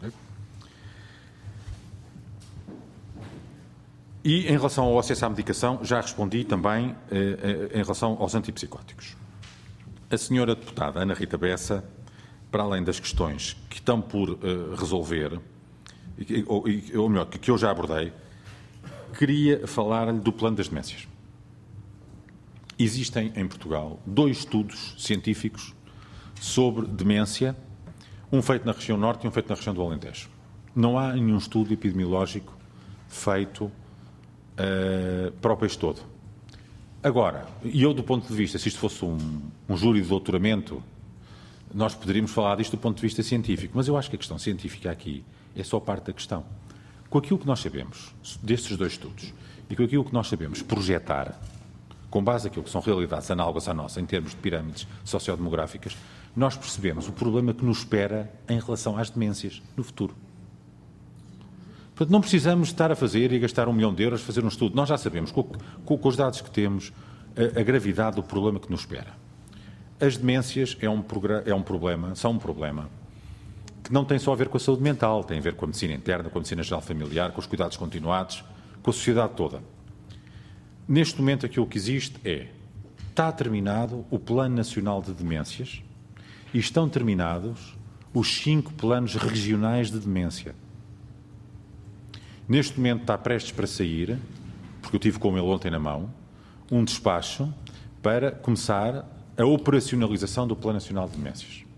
E, em relação ao acesso à medicação, já respondi também eh, em relação aos antipsicóticos. A senhora deputada Ana Rita Bessa, para além das questões que estão por uh, resolver, ou, ou melhor, que eu já abordei, queria falar-lhe do plano das demências. Existem em Portugal dois estudos científicos sobre demência, um feito na região norte e um feito na região do Alentejo. Não há nenhum estudo epidemiológico feito uh, para o país todo. Agora, e eu do ponto de vista, se isto fosse um, um júri de doutoramento, nós poderíamos falar disto do ponto de vista científico, mas eu acho que a questão científica aqui é só parte da questão. Com aquilo que nós sabemos destes dois estudos e com aquilo que nós sabemos projetar, com base naquilo que são realidades análogas à nossa, em termos de pirâmides sociodemográficas, nós percebemos o problema que nos espera em relação às demências no futuro. Portanto, não precisamos estar a fazer e gastar um milhão de euros a fazer um estudo. Nós já sabemos, com, com, com os dados que temos, a, a gravidade do problema que nos espera. As demências é um, é um problema, são um problema que não tem só a ver com a saúde mental, tem a ver com a medicina interna, com a medicina geral familiar, com os cuidados continuados, com a sociedade toda. Neste momento, aquilo que existe é, está terminado o Plano Nacional de Demências e estão terminados os cinco planos regionais de demência. Neste momento está prestes para sair, porque eu tive com ele ontem na mão, um despacho para começar a operacionalização do Plano Nacional de Demências.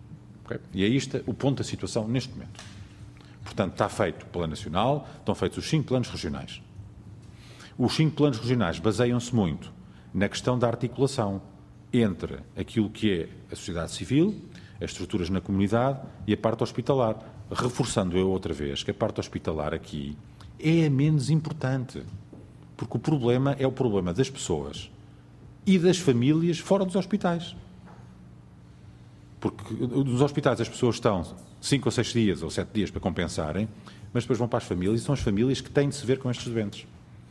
Okay? E é isto o ponto da situação neste momento. Portanto, está feito o Plano Nacional, estão feitos os cinco planos regionais. Os cinco planos regionais baseiam-se muito na questão da articulação entre aquilo que é a sociedade civil, as estruturas na comunidade e a parte hospitalar. Reforçando eu outra vez que a parte hospitalar aqui é a menos importante, porque o problema é o problema das pessoas e das famílias fora dos hospitais. Porque nos hospitais as pessoas estão cinco ou seis dias ou sete dias para compensarem, mas depois vão para as famílias e são as famílias que têm de se ver com estes doentes.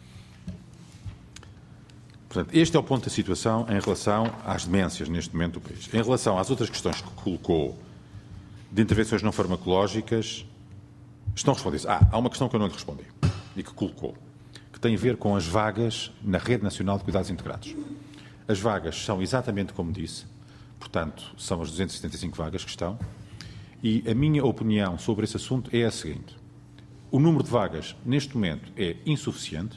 Portanto, este é o ponto da situação em relação às demências neste momento do país. Em relação às outras questões que colocou de intervenções não farmacológicas, estão respondidas. Ah, há uma questão que eu não lhe respondi e que colocou, que tem a ver com as vagas na Rede Nacional de Cuidados Integrados. As vagas são exatamente como disse, portanto, são as duzentas e setenta e cinco vagas que estão, e a minha opinião sobre esse assunto é a seguinte. O número de vagas, neste momento, é insuficiente,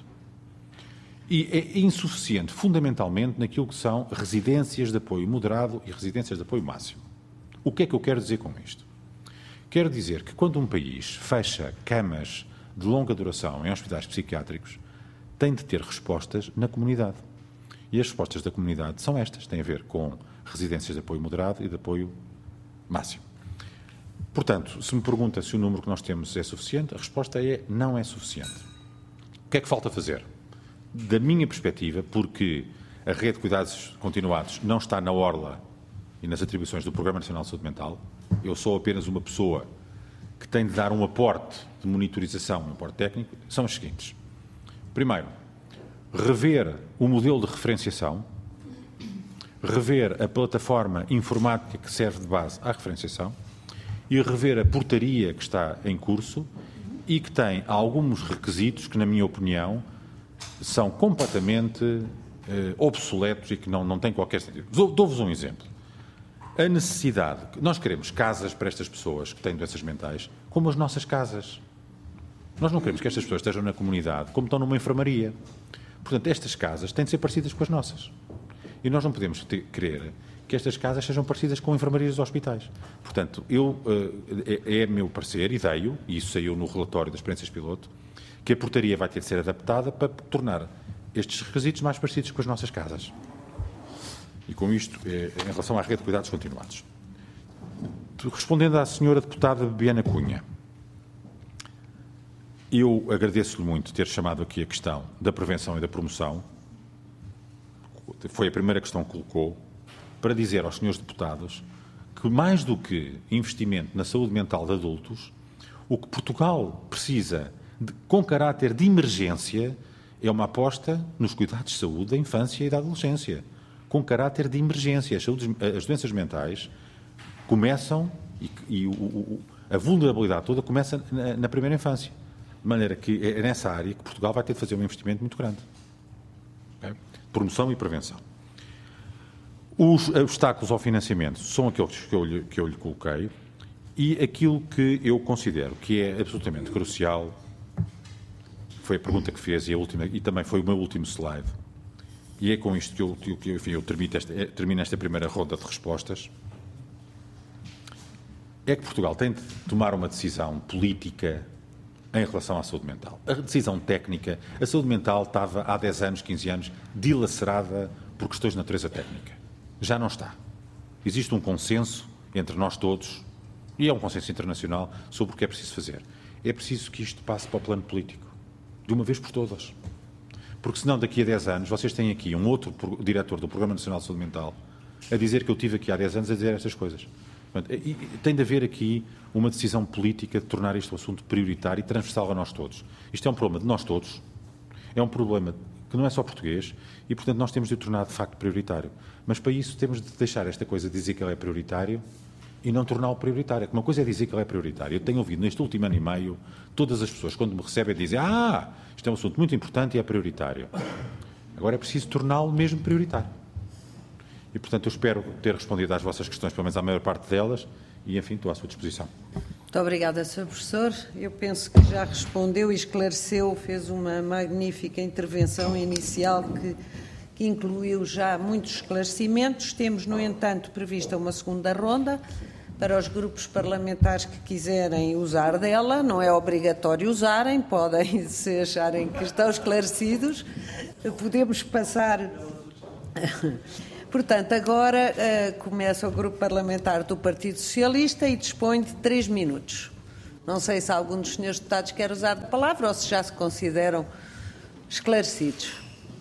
e é insuficiente fundamentalmente naquilo que são residências de apoio moderado e residências de apoio máximo. O que é que eu quero dizer com isto? Quero dizer que quando um país fecha camas de longa duração em hospitais psiquiátricos, tem de ter respostas na comunidade. E as respostas da comunidade são estas, têm a ver com residências de apoio moderado e de apoio máximo. Portanto, se me pergunta se o número que nós temos é suficiente, a resposta é não é suficiente. O que é que falta fazer? Da minha perspectiva, porque a rede de cuidados continuados não está na orla e nas atribuições do Programa Nacional de Saúde Mental, eu sou apenas uma pessoa que tem de dar um aporte de monitorização, um aporte técnico, são os seguintes. Primeiro, rever o modelo de referenciação, rever a plataforma informática que serve de base à referenciação e rever a portaria que está em curso e que tem alguns requisitos que, na minha opinião, são completamente eh, obsoletos e que não, não têm qualquer sentido. Dou-vos um exemplo. A necessidade... Nós queremos casas para estas pessoas que têm doenças mentais como as nossas casas. Nós não queremos que estas pessoas estejam na comunidade como estão numa enfermaria. Portanto, estas casas têm de ser parecidas com as nossas. E nós não podemos ter, querer que estas casas sejam parecidas com enfermarias dos hospitais. Portanto, eu, é, é meu parecer, e dei-o, e isso saiu no relatório das experiências piloto, que a portaria vai ter de ser adaptada para tornar estes requisitos mais parecidos com as nossas casas. E com isto, é, em relação à rede de cuidados continuados. Respondendo à senhora deputada Bibiana Cunha, eu agradeço-lhe muito ter chamado aqui a questão da prevenção e da promoção. Foi a primeira questão que colocou, para dizer aos senhores deputados que, mais do que investimento na saúde mental de adultos, o que Portugal precisa, de, com caráter de emergência, é uma aposta nos cuidados de saúde da infância e da adolescência, com caráter de emergência. As, saúdes, as doenças mentais começam, e, e o, o, a vulnerabilidade toda começa na, na primeira infância. De maneira que é nessa área que Portugal vai ter de fazer um investimento muito grande. Okay? Promoção e prevenção. Os obstáculos ao financiamento são aqueles que eu, lhe, que eu lhe coloquei e aquilo que eu considero que é absolutamente crucial, foi a pergunta que fez e, a última, e também foi o meu último slide, e é com isto que eu, que eu, enfim, eu termino, esta, termino esta primeira ronda de respostas, é que Portugal tem de tomar uma decisão política em relação à saúde mental. A decisão técnica, a saúde mental estava há dez anos, quinze anos, dilacerada por questões de natureza técnica. Já não está. Existe um consenso entre nós todos, e é um consenso internacional, sobre o que é preciso fazer. É preciso que isto passe para o plano político, de uma vez por todas. Porque senão daqui a dez anos, vocês têm aqui um outro diretor do Programa Nacional de Saúde Mental a dizer que eu tive aqui há dez anos a dizer estas coisas. Portanto, e, e, tem de haver aqui uma decisão política de tornar este um assunto prioritário e transversal a nós todos. Isto é um problema de nós todos, é um problema que não é só português e, portanto, nós temos de o tornar de facto prioritário. Mas para isso temos de deixar esta coisa de dizer que ele é prioritário e não torná-lo prioritário. Uma coisa é dizer que ele é prioritário. Eu tenho ouvido neste último ano e meio todas as pessoas, quando me recebem, dizem ah, isto é um assunto muito importante e é prioritário. Agora é preciso torná-lo mesmo prioritário. E, portanto, eu espero ter respondido às vossas questões, pelo menos à maior parte delas, e, enfim, estou à sua disposição. Muito obrigada, senhor Professor. Eu penso que já respondeu e esclareceu, fez uma magnífica intervenção inicial que, que incluiu já muitos esclarecimentos. Temos, no entanto, prevista uma segunda ronda para os grupos parlamentares que quiserem usar dela, não é obrigatório usarem, podem, se acharem que estão esclarecidos, podemos passar. Portanto, agora uh, começa o grupo parlamentar do Partido Socialista e dispõe de três minutos. Não sei se algum dos senhores deputados quer usar de palavra ou se já se consideram esclarecidos.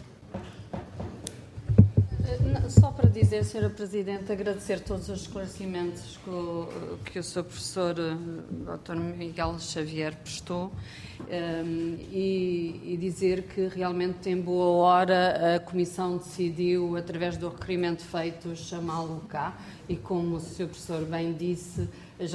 Só para dizer, senhora Presidente, agradecer todos os esclarecimentos que o, que o seu professor, doutor Miguel Xavier, prestou um, e, e dizer que realmente em boa hora a Comissão decidiu, através do requerimento feito, chamá-lo cá e, como o senhor professor bem disse,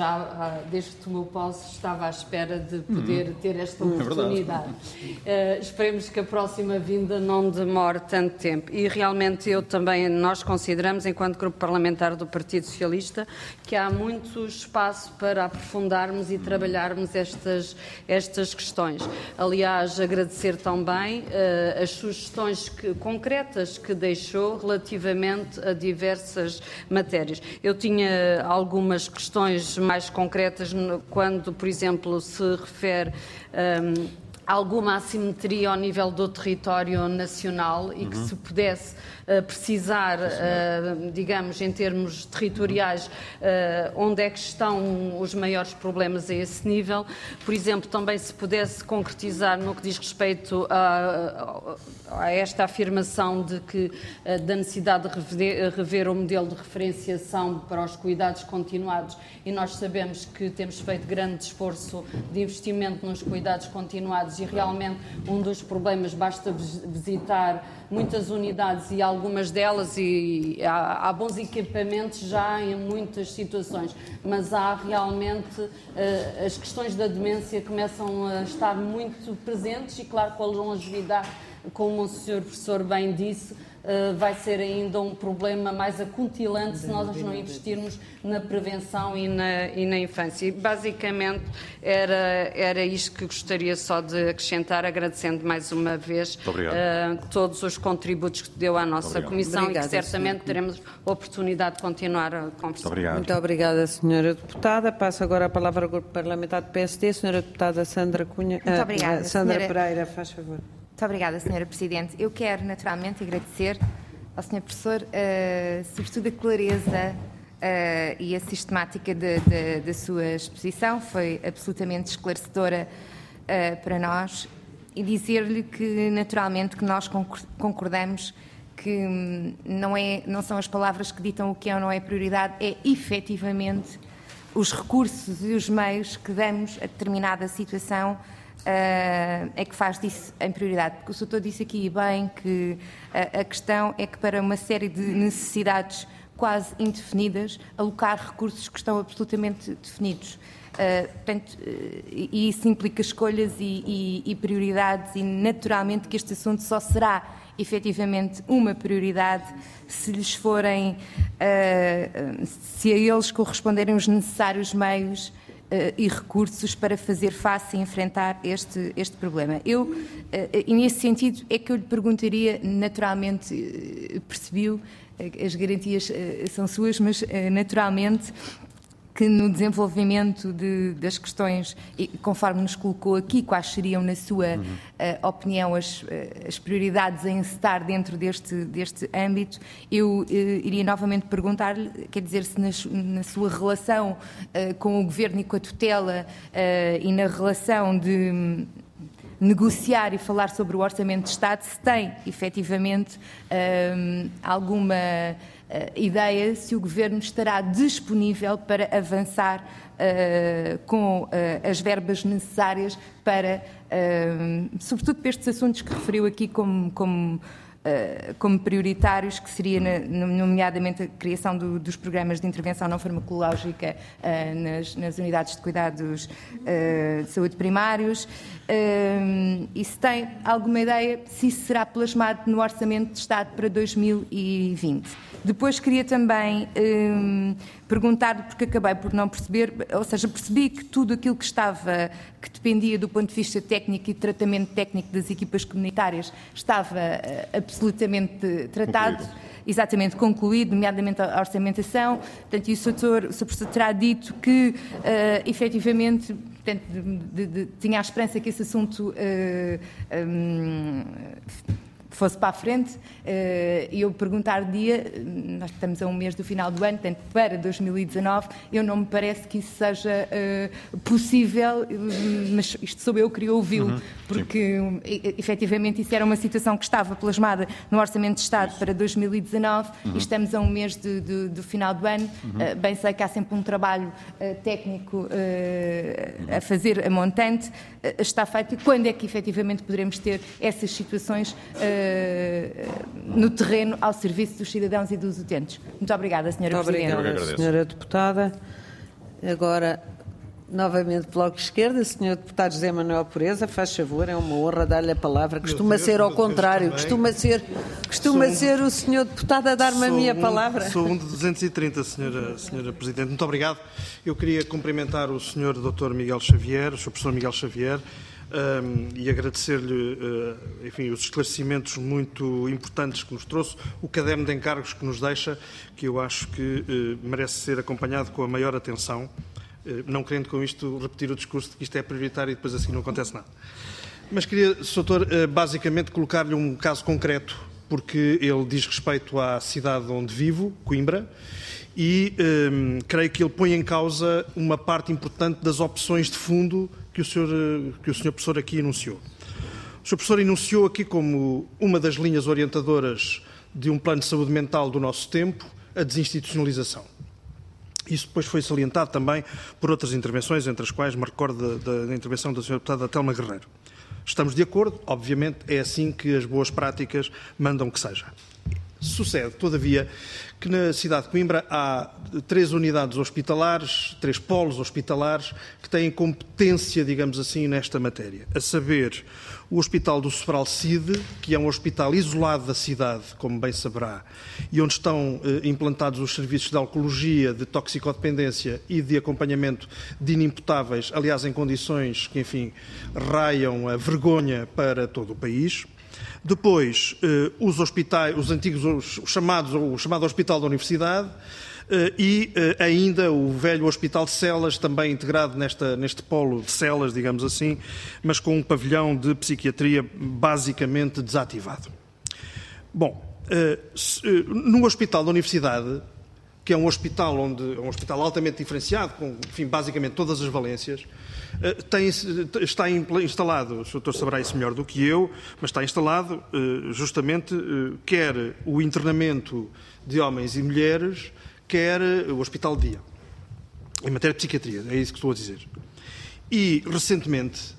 já desde que tomou posse estava à espera de poder uhum. ter esta oportunidade. É uh, esperemos que a próxima vinda não demore tanto tempo. E realmente eu também, nós consideramos, enquanto grupo parlamentar do Partido Socialista, que há muito espaço para aprofundarmos e trabalharmos estas, estas questões. Aliás, agradecer também uh, as sugestões que, concretas que deixou relativamente a diversas matérias. Eu tinha algumas questões mais concretas quando, por exemplo, se refere um, a alguma assimetria ao nível do território nacional e que se pudesse uh, precisar, uh, digamos, em termos territoriais, uh, onde é que estão os maiores problemas a esse nível. Por exemplo, também se pudesse concretizar no que diz respeito a, a esta afirmação de que, uh, da necessidade de rever, rever o modelo de referenciação para os cuidados continuados, e nós sabemos que temos feito grande esforço de investimento nos cuidados continuados e realmente um dos problemas, basta visitar muitas unidades e algumas delas, e há, há bons equipamentos já em muitas situações, mas há realmente uh, as questões da demência começam a estar muito presentes e, claro, com a longevidade, como o senhor professor bem disse, Uh, vai ser ainda um problema mais acutilante se nós não investirmos na prevenção e na, e na infância. E, basicamente, era, era isto que gostaria só de acrescentar, agradecendo mais uma vez uh, todos os contributos que deu à nossa Obrigado. Comissão Obrigada, e que certamente senhora. Teremos a oportunidade de continuar a conversar. Obrigado. Muito obrigada, senhora deputada. Passo agora a palavra ao grupo parlamentar do P S D. Senhora deputada Sandra Cunha. Muito obrigada. Uh, Sandra senhora... Pereira, faz favor. Muito obrigada, senhora Presidente. Eu quero, naturalmente, agradecer ao senhor Professor, uh, sobretudo a clareza uh, e a sistemática da sua exposição. Foi absolutamente esclarecedora uh, para nós, e dizer-lhe que, naturalmente, que nós concordamos que hum, não, é, não são as palavras que ditam o que é ou não é prioridade, é efetivamente os recursos e os meios que damos a determinada situação Uh, é que faz disso em prioridade, porque o doutor disse aqui bem que uh, a questão é que para uma série de necessidades quase indefinidas, alocar recursos que estão absolutamente definidos. Uh, portanto, uh, e isso implica escolhas e, e, e prioridades, e naturalmente que este assunto só será efetivamente uma prioridade se lhes forem, uh, se a eles corresponderem os necessários meios Uh, e recursos para fazer face e enfrentar este, este problema. Eu, uh, e nesse sentido, é que eu lhe perguntaria, naturalmente, uh, percebiu, uh, as garantias uh, são suas, mas uh, naturalmente que no desenvolvimento de, das questões, e conforme nos colocou aqui, quais seriam, na sua uhum. uh, opinião, as, uh, as prioridades a encetar dentro deste, deste âmbito, eu uh, iria novamente perguntar-lhe, quer dizer, se nas, na sua relação uh, com o Governo e com a tutela uh, e na relação de um, negociar e falar sobre o Orçamento de Estado, se tem, efetivamente, um, alguma Uh, ideia se o Governo estará disponível para avançar uh, com uh, as verbas necessárias para, uh, sobretudo para estes assuntos que referiu aqui como, como, uh, como prioritários, que seria, na, nomeadamente, a criação do, dos programas de intervenção não farmacológica uh, nas, nas unidades de cuidados uh, de saúde primários. Uh, e se tem alguma ideia se isso será plasmado no Orçamento de Estado para dois mil e vinte. Depois queria também um, perguntar, porque acabei por não perceber, ou seja, percebi que tudo aquilo que estava, que dependia do ponto de vista técnico e tratamento técnico das equipas comunitárias estava uh, absolutamente tratado. Concluído. Exatamente, concluído, nomeadamente a orçamentação. Portanto, e o senhor, o senhor professor terá dito que, uh, efetivamente, portanto, de, de, de, tinha a esperança que esse assunto uh, um, fosse para a frente, e eu perguntar-dia, nós estamos a um mês do final do ano, portanto, para dois mil e dezanove, eu não me parece que isso seja uh, possível, mas isto sou eu que queria ouvi-lo, uhum, porque e, efetivamente isso era uma situação que estava plasmada no Orçamento de Estado para dois mil e dezanove, uhum, e estamos a um mês de, de, do final do ano, uhum, uh, bem sei que há sempre um trabalho uh, técnico uh, uhum. a fazer a montante, uh, está feito, e quando é que efetivamente poderemos ter essas situações uh, no terreno ao serviço dos cidadãos e dos utentes. Muito obrigada, senhora Muito Presidente. Obrigada, senhora Deputada. Agora, novamente, Bloco de Esquerda, senhor Deputado José Manuel Pureza, faz favor, é uma honra dar-lhe a palavra. Costuma Deus, ser ao contrário, costuma ser, costuma um, ser o senhor Deputado a dar-me a minha um, palavra. Sou um de duzentos e trinta, senhora, senhora Presidente. Muito obrigado. Eu queria cumprimentar o senhor doutor Miguel Xavier, o senhor professor Miguel Xavier, Um, e agradecer-lhe, uh, enfim, os esclarecimentos muito importantes que nos trouxe, o caderno de encargos que nos deixa, que eu acho que uh, merece ser acompanhado com a maior atenção, uh, não querendo com isto repetir o discurso de que isto é prioritário e depois assim não acontece nada. Mas queria, senhor doutor, uh, basicamente colocar-lhe um caso concreto, porque ele diz respeito à cidade onde vivo, Coimbra, e um, creio que ele põe em causa uma parte importante das opções de fundo que o senhor, que o senhor professor aqui enunciou. O senhor professor enunciou aqui como uma das linhas orientadoras de um plano de saúde mental do nosso tempo a desinstitucionalização. Isso depois foi salientado também por outras intervenções, entre as quais me recordo da, da intervenção da senhora deputada Telma Guerreiro. Estamos de acordo, obviamente, é assim que as boas práticas mandam que seja. Sucede, todavia, que na cidade de Coimbra há três unidades hospitalares, três polos hospitalares, que têm competência, digamos assim, nesta matéria. A saber, o Hospital do Sobral Cide, que é um hospital isolado da cidade, como bem saberá, e onde estão eh, implantados os serviços de oncologia, de toxicodependência e de acompanhamento de inimputáveis, aliás, em condições que, enfim, raiam a vergonha para todo o país. Depois, eh, os hospitais, os antigos, os chamados, o chamado Hospital da Universidade eh, e eh, ainda o velho Hospital de Celas, também integrado nesta, neste polo de Celas, digamos assim, mas com um pavilhão de psiquiatria basicamente desativado. Bom, eh, se, eh, no Hospital da Universidade, que é um hospital onde é um hospital altamente diferenciado, com, enfim, basicamente todas as valências, Tem, está instalado, o senhor doutor saberá isso melhor do que eu, mas está instalado justamente quer o internamento de homens e mulheres, quer o hospital de dia, em matéria de psiquiatria, é isso que estou a dizer. E, recentemente,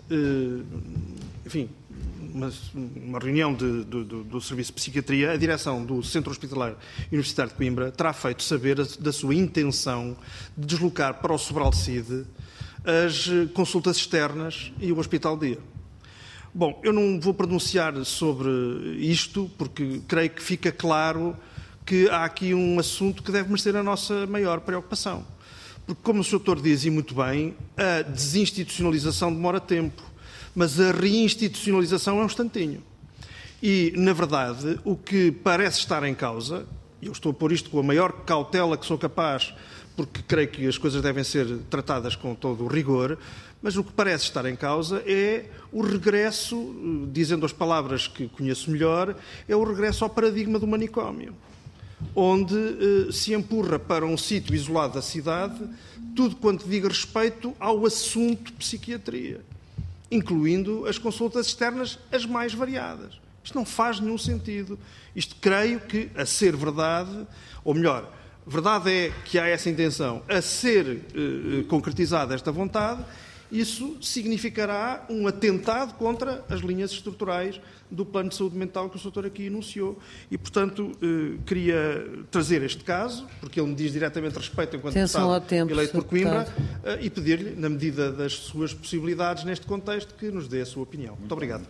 enfim, uma, uma reunião de, do, do, do Serviço de Psiquiatria, a direção do Centro Hospitalar Universitário de Coimbra terá feito saber da sua intenção de deslocar para o Sobral Cide as consultas externas e o hospital dia. Bom, eu não vou pronunciar sobre isto, porque creio que fica claro que há aqui um assunto que deve merecer a nossa maior preocupação. Porque, como o senhor doutor diz, e muito bem, a desinstitucionalização demora tempo, mas a reinstitucionalização é um instantinho. E, na verdade, o que parece estar em causa, e eu estou a pôr isto com a maior cautela que sou capaz, porque creio que as coisas devem ser tratadas com todo o rigor, mas o que parece estar em causa é o regresso, dizendo as palavras que conheço melhor, é o regresso ao paradigma do manicômio, onde eh, se empurra para um sítio isolado da cidade tudo quanto diga respeito ao assunto psiquiatria, incluindo as consultas externas as mais variadas. Isto não faz nenhum sentido. Isto creio que, a ser verdade, ou melhor, verdade é que há essa intenção a ser eh, concretizada esta vontade, isso significará um atentado contra as linhas estruturais do plano de saúde mental que o doutor aqui enunciou. E, portanto, eh, queria trazer este caso, porque ele me diz diretamente respeito enquanto deputado eleito por Coimbra, eh, e pedir-lhe, na medida das suas possibilidades neste contexto, que nos dê a sua opinião. Muito obrigado.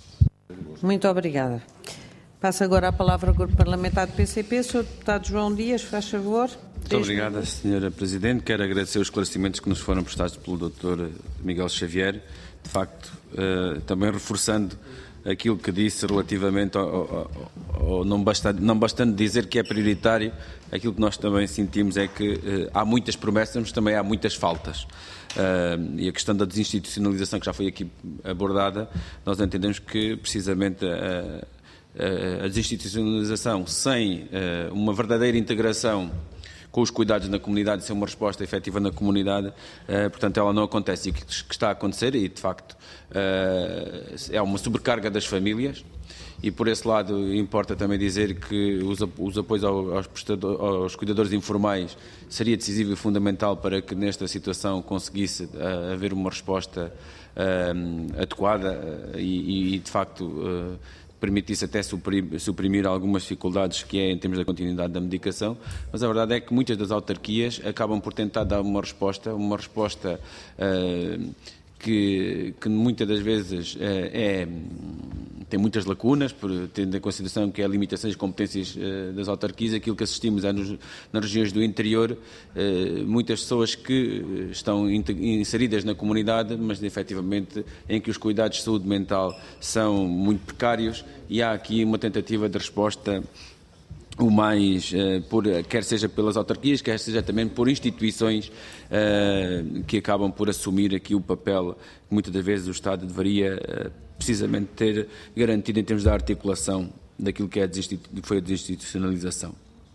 Muito obrigada. Passo agora a palavra ao Grupo Parlamentar do P C P. senhor Deputado João Dias, faz favor. Muito obrigada, senhora Presidente. Quero agradecer os esclarecimentos que nos foram prestados pelo doutor Miguel Xavier. De facto, uh, também reforçando aquilo que disse relativamente ao, ao, ao não, bastante, não bastando dizer que é prioritário, aquilo que nós também sentimos é que uh, há muitas promessas, mas também há muitas faltas. Uh, e a questão da desinstitucionalização, que já foi aqui abordada, nós entendemos que precisamente a, a, a desinstitucionalização sem uh, uma verdadeira integração com os cuidados na comunidade, sem uma resposta efetiva na comunidade, uh, portanto ela não acontece. E o que, que está a acontecer, e de facto uh, é uma sobrecarga das famílias, e por esse lado importa também dizer que os, os apoios aos, aos cuidadores informais seria decisivo e fundamental para que nesta situação conseguisse uh, haver uma resposta uh, adequada uh, e, e de facto uh, permitisse até suprimir, suprimir algumas dificuldades que é em termos da continuidade da medicação, mas a verdade é que muitas das autarquias acabam por tentar dar uma resposta, uma resposta uh, que, que muitas das vezes uh, é, tem muitas lacunas, por, tendo em consideração que é limitações e competências uh, das autarquias. Aquilo que assistimos é nos, nas regiões do interior, uh, muitas pessoas que estão inseridas na comunidade, mas efetivamente em que os cuidados de saúde mental são muito precários, e há aqui uma tentativa de resposta o mais, uh, por, quer seja pelas autarquias, quer seja também por instituições uh, que acabam por assumir aqui o papel que muitas das vezes o Estado deveria uh, precisamente ter garantido em termos da articulação daquilo que, é que foi a desinstitucionalização.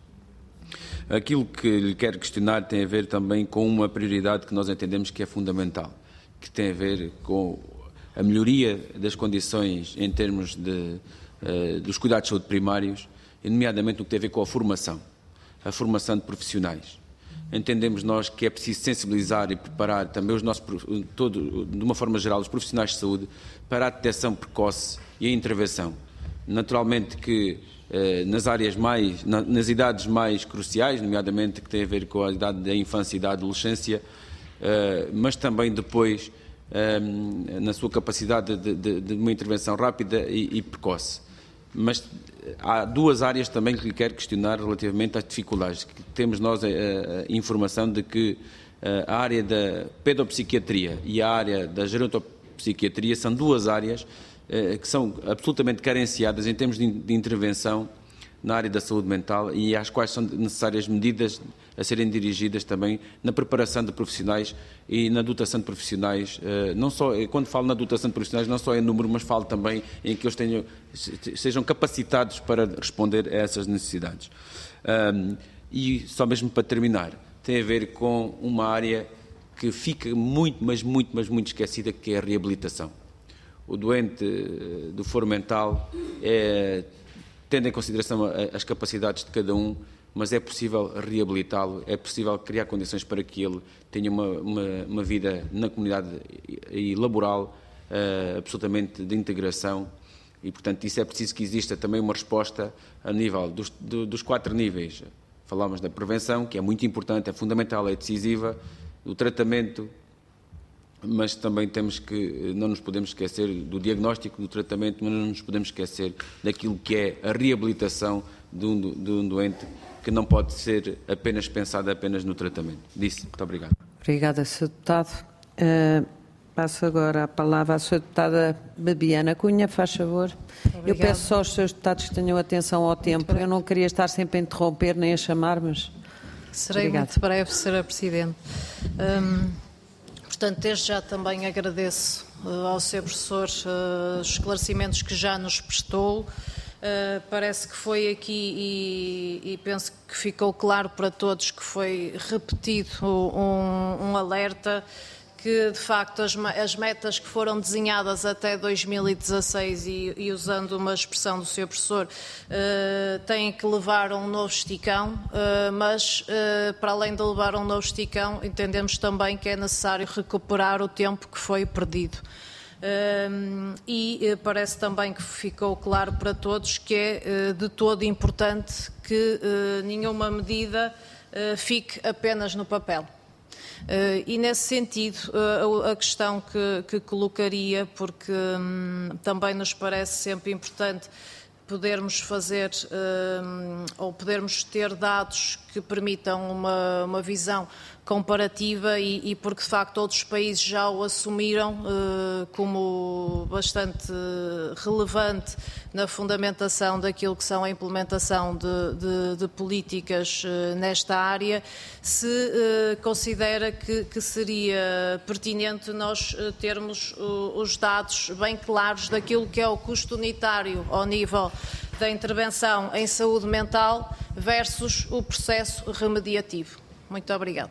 Aquilo que lhe quero questionar tem a ver também com uma prioridade que nós entendemos que é fundamental, que tem a ver com a melhoria das condições em termos de, uh, dos cuidados de saúde primários, nomeadamente no que tem a ver com a formação, a formação de profissionais. Entendemos nós que é preciso sensibilizar e preparar também os nossos, todo, de uma forma geral, os profissionais de saúde para a detecção precoce e a intervenção. Naturalmente que eh, nas áreas mais, na, nas idades mais cruciais, nomeadamente que tem a ver com a idade da infância e da adolescência, eh, mas também depois eh, na sua capacidade de, de, de uma intervenção rápida e, e precoce. Mas há duas áreas também que lhe quero questionar relativamente às dificuldades. Que temos nós a, a, a informação de que a, a área da pedopsiquiatria e a área da gerontopsiquiatria são duas áreas a, que são absolutamente carenciadas em termos de, de intervenção na área da saúde mental, e às quais são necessárias medidas a serem dirigidas também na preparação de profissionais e na dotação de profissionais. Não só, quando falo na dotação de profissionais, não só em número, mas falo também em que eles tenham, sejam capacitados para responder a essas necessidades. Um, e só mesmo para terminar, tem a ver com uma área que fica muito, mas muito, mas muito esquecida, que é a reabilitação. O doente do foro mental é, tendo em consideração as capacidades de cada um, mas é possível reabilitá-lo, é possível criar condições para que ele tenha uma, uma, uma vida na comunidade e laboral uh, absolutamente de integração, e, portanto, isso é preciso que exista também uma resposta a nível dos, do, dos quatro níveis. Falámos da prevenção, que é muito importante, é fundamental, é decisiva, o tratamento, mas também temos que, não nos podemos esquecer do diagnóstico, do tratamento, mas não nos podemos esquecer daquilo que é a reabilitação de um, de um doente, que não pode ser apenas pensada apenas no tratamento. Disse. Muito obrigado. Obrigada, senhor Deputado. Uh, passo agora a palavra à senhora Deputada Babiana Cunha, faz favor. Obrigada. Eu peço só aos senhores deputados que tenham atenção ao tempo. Eu não queria estar sempre a interromper nem a chamar, mas... Serei Obrigada. Muito breve, senhora Presidente. Um, portanto, desde já também agradeço uh, ao senhor Professor uh, os esclarecimentos que já nos prestou. Uh, parece que foi aqui e, e penso que ficou claro para todos que foi repetido um, um alerta que, de facto, as, as metas que foram desenhadas até dois mil e dezasseis e, e usando uma expressão do senhor Professor, uh, têm que levar a um novo esticão, uh, mas, uh, para além de levar a um novo esticão, entendemos também que é necessário recuperar o tempo que foi perdido. Um, e uh, parece também que ficou claro para todos que é uh, de todo importante que uh, nenhuma medida uh, fique apenas no papel. Uh, e nesse sentido, uh, a questão que, que colocaria, porque um, também nos parece sempre importante podermos fazer ou podermos ter dados que permitam uma, uma visão comparativa e, e porque de facto outros países já o assumiram eh, como bastante relevante na fundamentação daquilo que são a implementação de, de, de políticas eh, nesta área, se eh, considera que, que seria pertinente nós eh, termos uh, os dados bem claros daquilo que é o custo unitário ao nível da intervenção em saúde mental versus o processo remediativo. Muito obrigada.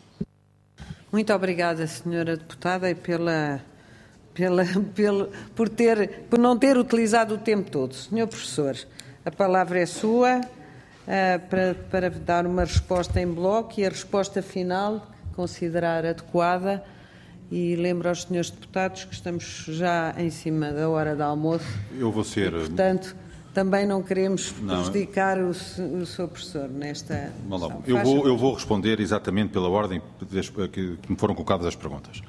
Muito obrigada, senhora deputada, e pela, pela, pela, por, ter, por não ter utilizado o tempo todo. Senhor professor, a palavra é sua uh, para, para dar uma resposta em bloco e a resposta final considerar adequada. E lembro aos senhores deputados que estamos já em cima da hora de almoço. Eu vou ser... E, portanto, também não queremos prejudicar não, o, o seu professor nesta... Não, eu, vou, eu vou responder exatamente pela ordem que me foram colocadas as perguntas.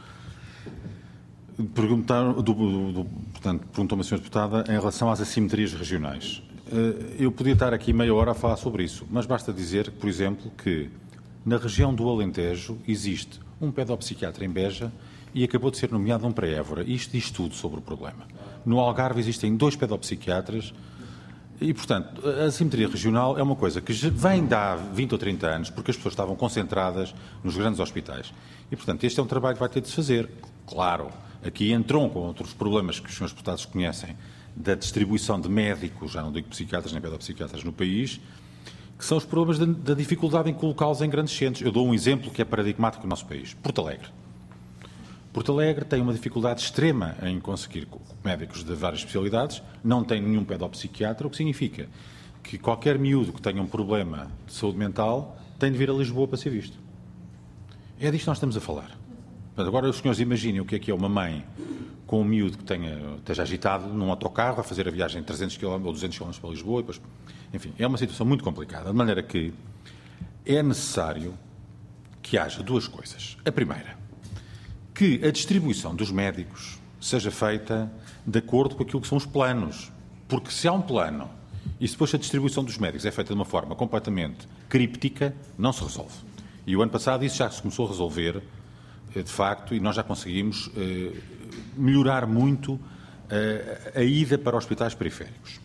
Perguntaram, do, do, do, portanto, perguntou-me a senhora deputada em relação às assimetrias regionais. Eu podia estar aqui meia hora a falar sobre isso, mas basta dizer, por exemplo, que na região do Alentejo existe um pedopsiquiatra em Beja e acabou de ser nomeado um para Évora. Isto diz tudo sobre o problema. No Algarve existem dois pedopsiquiatras e, portanto, a assimetria regional é uma coisa que vem de há vinte ou trinta anos, porque as pessoas estavam concentradas nos grandes hospitais. E, portanto, este é um trabalho que vai ter de se fazer. Claro, aqui entram com outros problemas que os senhores deputados conhecem, da distribuição de médicos, já não digo psiquiatras nem pedopsiquiatras no país, que são os problemas da, da dificuldade em colocá-los em grandes centros. Eu dou um exemplo que é paradigmático no nosso país. Porto Alegre. Porto Alegre tem uma dificuldade extrema em conseguir médicos de várias especialidades, não tem nenhum pedopsiquiatra, o que significa que qualquer miúdo que tenha um problema de saúde mental tem de vir a Lisboa para ser visto. É disto que nós estamos a falar. Agora os senhores imaginem o que é que é uma mãe com um miúdo que tenha, esteja agitado num autocarro a fazer a viagem de trezentos quilómetros ou duzentos quilómetros para Lisboa. E depois, enfim, é uma situação muito complicada, de maneira que é necessário que haja duas coisas. A primeira, que a distribuição dos médicos seja feita de acordo com aquilo que são os planos. Porque se há um plano e se depois a distribuição dos médicos é feita de uma forma completamente críptica, não se resolve. E o ano passado isso já se começou a resolver, de facto, e nós já conseguimos eh, melhorar muito eh, a ida para hospitais periféricos.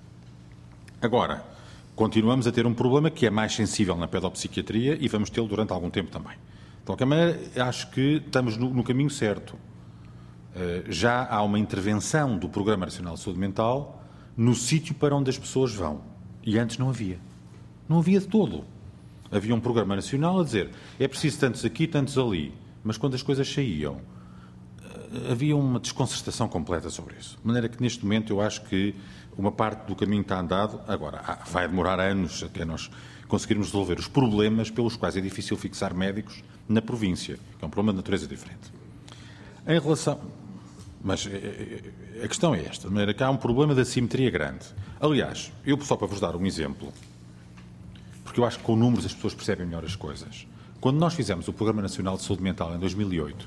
Agora, continuamos a ter um problema que é mais sensível na pedopsiquiatria e vamos tê-lo durante algum tempo também. De qualquer maneira, acho que estamos no, no caminho certo. Uh, já há uma intervenção do Programa Nacional de Saúde Mental no sítio para onde as pessoas vão. E antes não havia. Não havia de todo. Havia um Programa Nacional a dizer é preciso tantos aqui, tantos ali. Mas quando as coisas saíam, uh, havia uma desconcertação completa sobre isso. De maneira que, neste momento, eu acho que uma parte do caminho está andado. Agora, ah, vai demorar anos até nós conseguirmos resolver os problemas pelos quais é difícil fixar médicos na província, que é um problema de natureza diferente. Em relação... Mas a questão é esta, de maneira que há um problema de assimetria grande. Aliás, eu só para vos dar um exemplo, porque eu acho que com números as pessoas percebem melhor as coisas. Quando nós fizemos o Programa Nacional de Saúde Mental em dois mil e oito,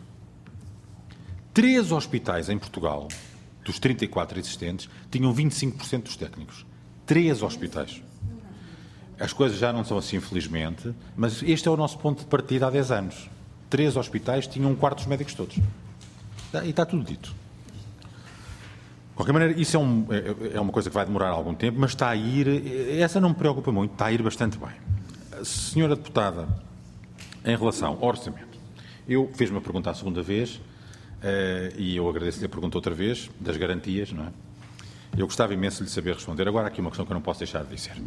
três hospitais em Portugal, dos trinta e quatro existentes, tinham vinte e cinco por cento dos técnicos. Três hospitais. As coisas já não são assim, infelizmente, mas este é o nosso ponto de partida há dez anos. Três hospitais tinham um quarto dos médicos todos. E está tudo dito. De qualquer maneira, isso é, um, é, é uma coisa que vai demorar algum tempo, mas está a ir... Essa não me preocupa muito, está a ir bastante bem. Senhora deputada, em relação ao orçamento, eu fiz uma pergunta a segunda vez, uh, e eu agradeço-lhe a pergunta outra vez, das garantias, não é? Eu gostava imenso de lhe saber responder. Agora, há aqui uma questão que eu não posso deixar de dizer.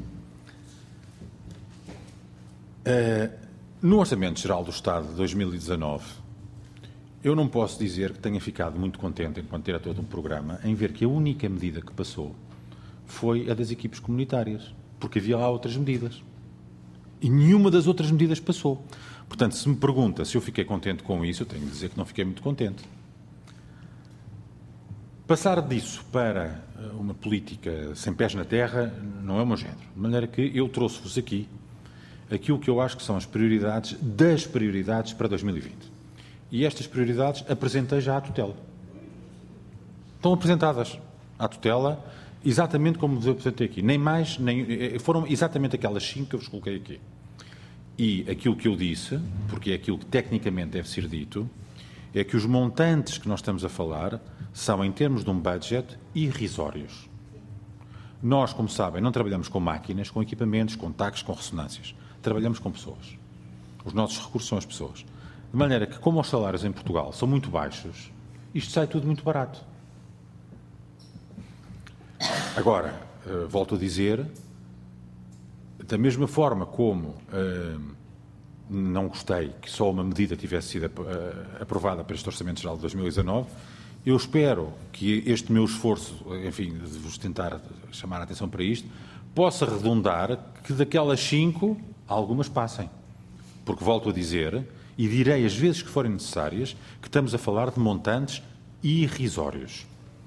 Uh, no Orçamento Geral do Estado de dois mil e dezanove, eu não posso dizer que tenha ficado muito contente, enquanto diretor de um programa, em ver que a única medida que passou foi a das equipes comunitárias, porque havia lá outras medidas. E nenhuma das outras medidas passou. Portanto, se me pergunta se eu fiquei contente com isso, eu tenho de dizer que não fiquei muito contente. Passar disso para uma política sem pés na terra não é o meu género. De maneira que eu trouxe-vos aqui aquilo que eu acho que são as prioridades das prioridades para dois mil e vinte. E estas prioridades apresentei já à tutela. Estão apresentadas à tutela exatamente como vos apresentei aqui. Nem mais, nem... Foram exatamente aquelas cinco que eu vos coloquei aqui. E aquilo que eu disse, porque é aquilo que tecnicamente deve ser dito, é que os montantes que nós estamos a falar são, em termos de um budget, irrisórios. Nós, como sabem, não trabalhamos com máquinas, com equipamentos, com taques, com ressonâncias. Trabalhamos com pessoas. Os nossos recursos são as pessoas. De maneira que, como os salários em Portugal são muito baixos, isto sai tudo muito barato. Agora, uh, volto a dizer, da mesma forma como uh, não gostei que só uma medida tivesse sido uh, aprovada para este Orçamento Geral de dois mil e dezanove, eu espero que este meu esforço, enfim, de vos tentar chamar a atenção para isto, possa redundar que daquelas cinco, algumas passem. Porque, volto a dizer, e direi as vezes que forem necessárias, que estamos a falar de montantes irrisórios.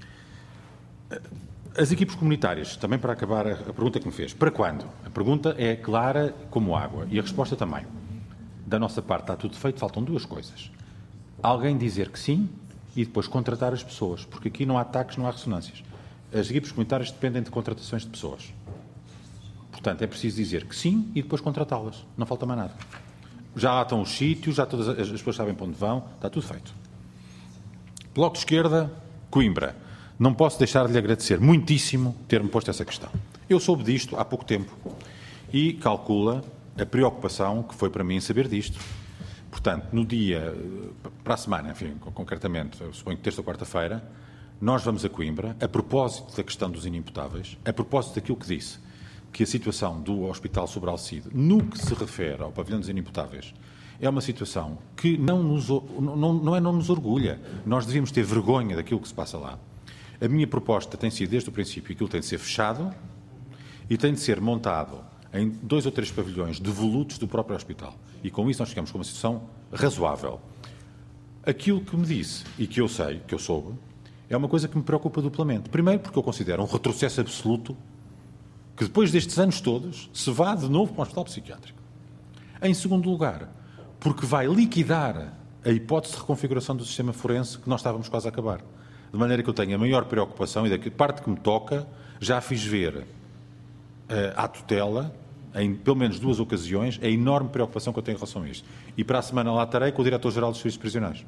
As equipes comunitárias, também para acabar a pergunta que me fez, para quando? A pergunta é clara como água e a resposta também. Da nossa parte está tudo feito, faltam duas coisas. Alguém dizer que sim e depois contratar as pessoas, porque aqui não há ataques, não há ressonâncias. As equipes comunitárias dependem de contratações de pessoas. Portanto, é preciso dizer que sim e depois contratá-las. Não falta mais nada. Já lá estão os sítios, já todas as pessoas sabem para onde vão, está tudo feito. Bloco de Esquerda, Coimbra. Não posso deixar de lhe agradecer muitíssimo ter-me posto essa questão. Eu soube disto há pouco tempo e calcula a preocupação que foi para mim saber disto. Portanto, no dia, para a semana, enfim, concretamente, eu suponho que terça ou quarta-feira, nós vamos a Coimbra, a propósito da questão dos inimputáveis, a propósito daquilo que disse, que a situação do Hospital Sobral Cid, no que se refere ao pavilhão dos inimputáveis, é uma situação que não, nos, não, não é não nos orgulha. Nós devíamos ter vergonha daquilo que se passa lá. A minha proposta tem sido, desde o princípio, que aquilo tem de ser fechado e tem de ser montado em dois ou três pavilhões devolutos do próprio hospital. E com isso nós ficamos com uma situação razoável. Aquilo que me disse, e que eu sei, que eu soube, é uma coisa que me preocupa duplamente. Primeiro, porque eu considero um retrocesso absoluto que depois destes anos todos se vá de novo para um hospital psiquiátrico. Em segundo lugar, porque vai liquidar a hipótese de reconfiguração do sistema forense que nós estávamos quase a acabar. De maneira que eu tenho a maior preocupação, e da parte que me toca, já fiz ver uh, à tutela, em pelo menos duas ocasiões, a enorme preocupação que eu tenho em relação a isto. E para a semana lá estarei com o Diretor-Geral dos Serviços Prisionais.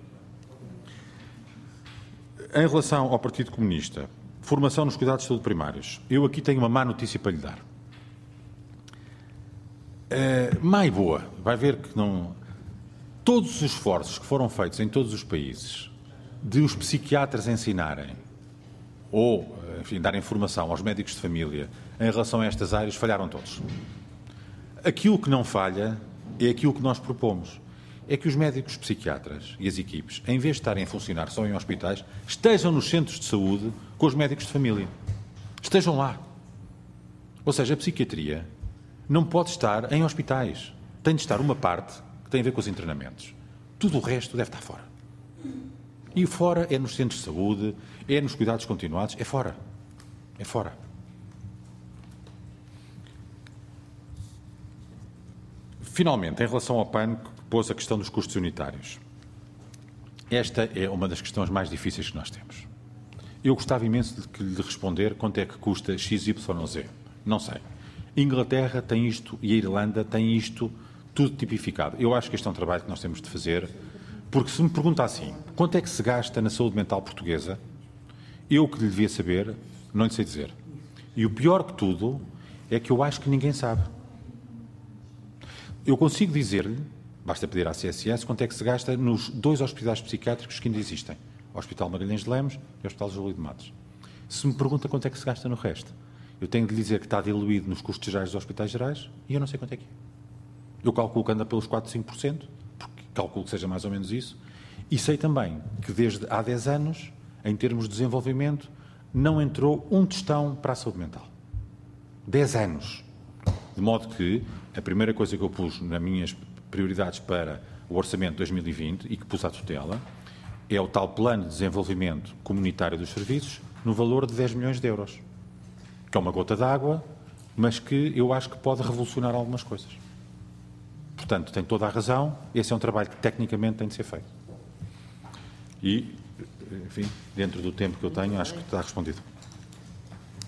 Em relação ao Partido Comunista, formação nos cuidados de saúde primários, eu aqui tenho uma má notícia para lhe dar. Uh, má e boa. Vai ver que não... Todos os esforços que foram feitos em todos os países de os psiquiatras ensinarem ou, enfim, darem formação aos médicos de família em relação a estas áreas, falharam todos. Aquilo que não falha é aquilo que nós propomos. É que os médicos psiquiatras e as equipes, em vez de estarem a funcionar só em hospitais, estejam nos centros de saúde com os médicos de família. Estejam lá. Ou seja, a psiquiatria não pode estar em hospitais. Tem de estar uma parte que tem a ver com os internamentos. Tudo o resto deve estar fora. E fora é nos centros de saúde, é nos cuidados continuados, é fora. É fora. Finalmente, em relação ao P A N, que pôs a questão dos custos unitários. Esta é uma das questões mais difíceis que nós temos. Eu gostava imenso de lhe responder quanto é que custa X Y Z. Não sei. Inglaterra tem isto e a Irlanda tem isto tudo tipificado. Eu acho que este é um trabalho que nós temos de fazer. Porque se me pergunta assim, quanto é que se gasta na saúde mental portuguesa, eu que lhe devia saber, não lhe sei dizer. E o pior que tudo é que eu acho que ninguém sabe. Eu consigo dizer-lhe, basta pedir à C S S, quanto é que se gasta nos dois hospitais psiquiátricos que ainda existem. O Hospital Magalhães de Lemos e o Hospital Júlio de Matos. Se me pergunta quanto é que se gasta no resto, eu tenho de lhe dizer que está diluído nos custos gerais dos hospitais gerais e eu não sei quanto é que é. Eu calculo que anda pelos quatro, cinco por cento. Calculo que seja mais ou menos isso, e sei também que desde há dez anos, em termos de desenvolvimento, não entrou um tostão para a saúde mental. dez anos. De modo que a primeira coisa que eu pus nas minhas prioridades para o Orçamento de dois mil e vinte e que pus à tutela é o tal Plano de Desenvolvimento Comunitário dos Serviços no valor de dez milhões de euros, que é uma gota d'água, mas que eu acho que pode revolucionar algumas coisas. Portanto, tem toda a razão, esse é um trabalho que tecnicamente tem de ser feito. E, enfim, dentro do tempo que eu tenho, acho que está respondido.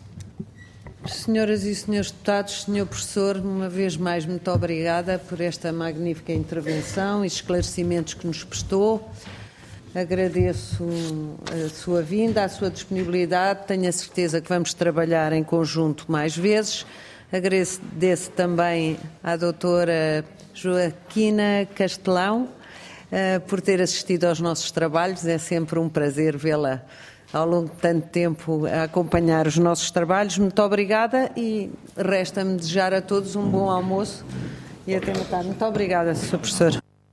Senhoras e senhores deputados, senhor professor, uma vez mais muito obrigada por esta magnífica intervenção e esclarecimentos que nos prestou. Agradeço a sua vinda, a sua disponibilidade, tenho a certeza que vamos trabalhar em conjunto mais vezes. Agradeço também à doutora Joaquina Castelão uh, por ter assistido aos nossos trabalhos, é sempre um prazer vê-la ao longo de tanto tempo a acompanhar os nossos trabalhos. Muito obrigada e resta-me desejar a todos um bom almoço e até mais tarde. Muito obrigada, senhor professor.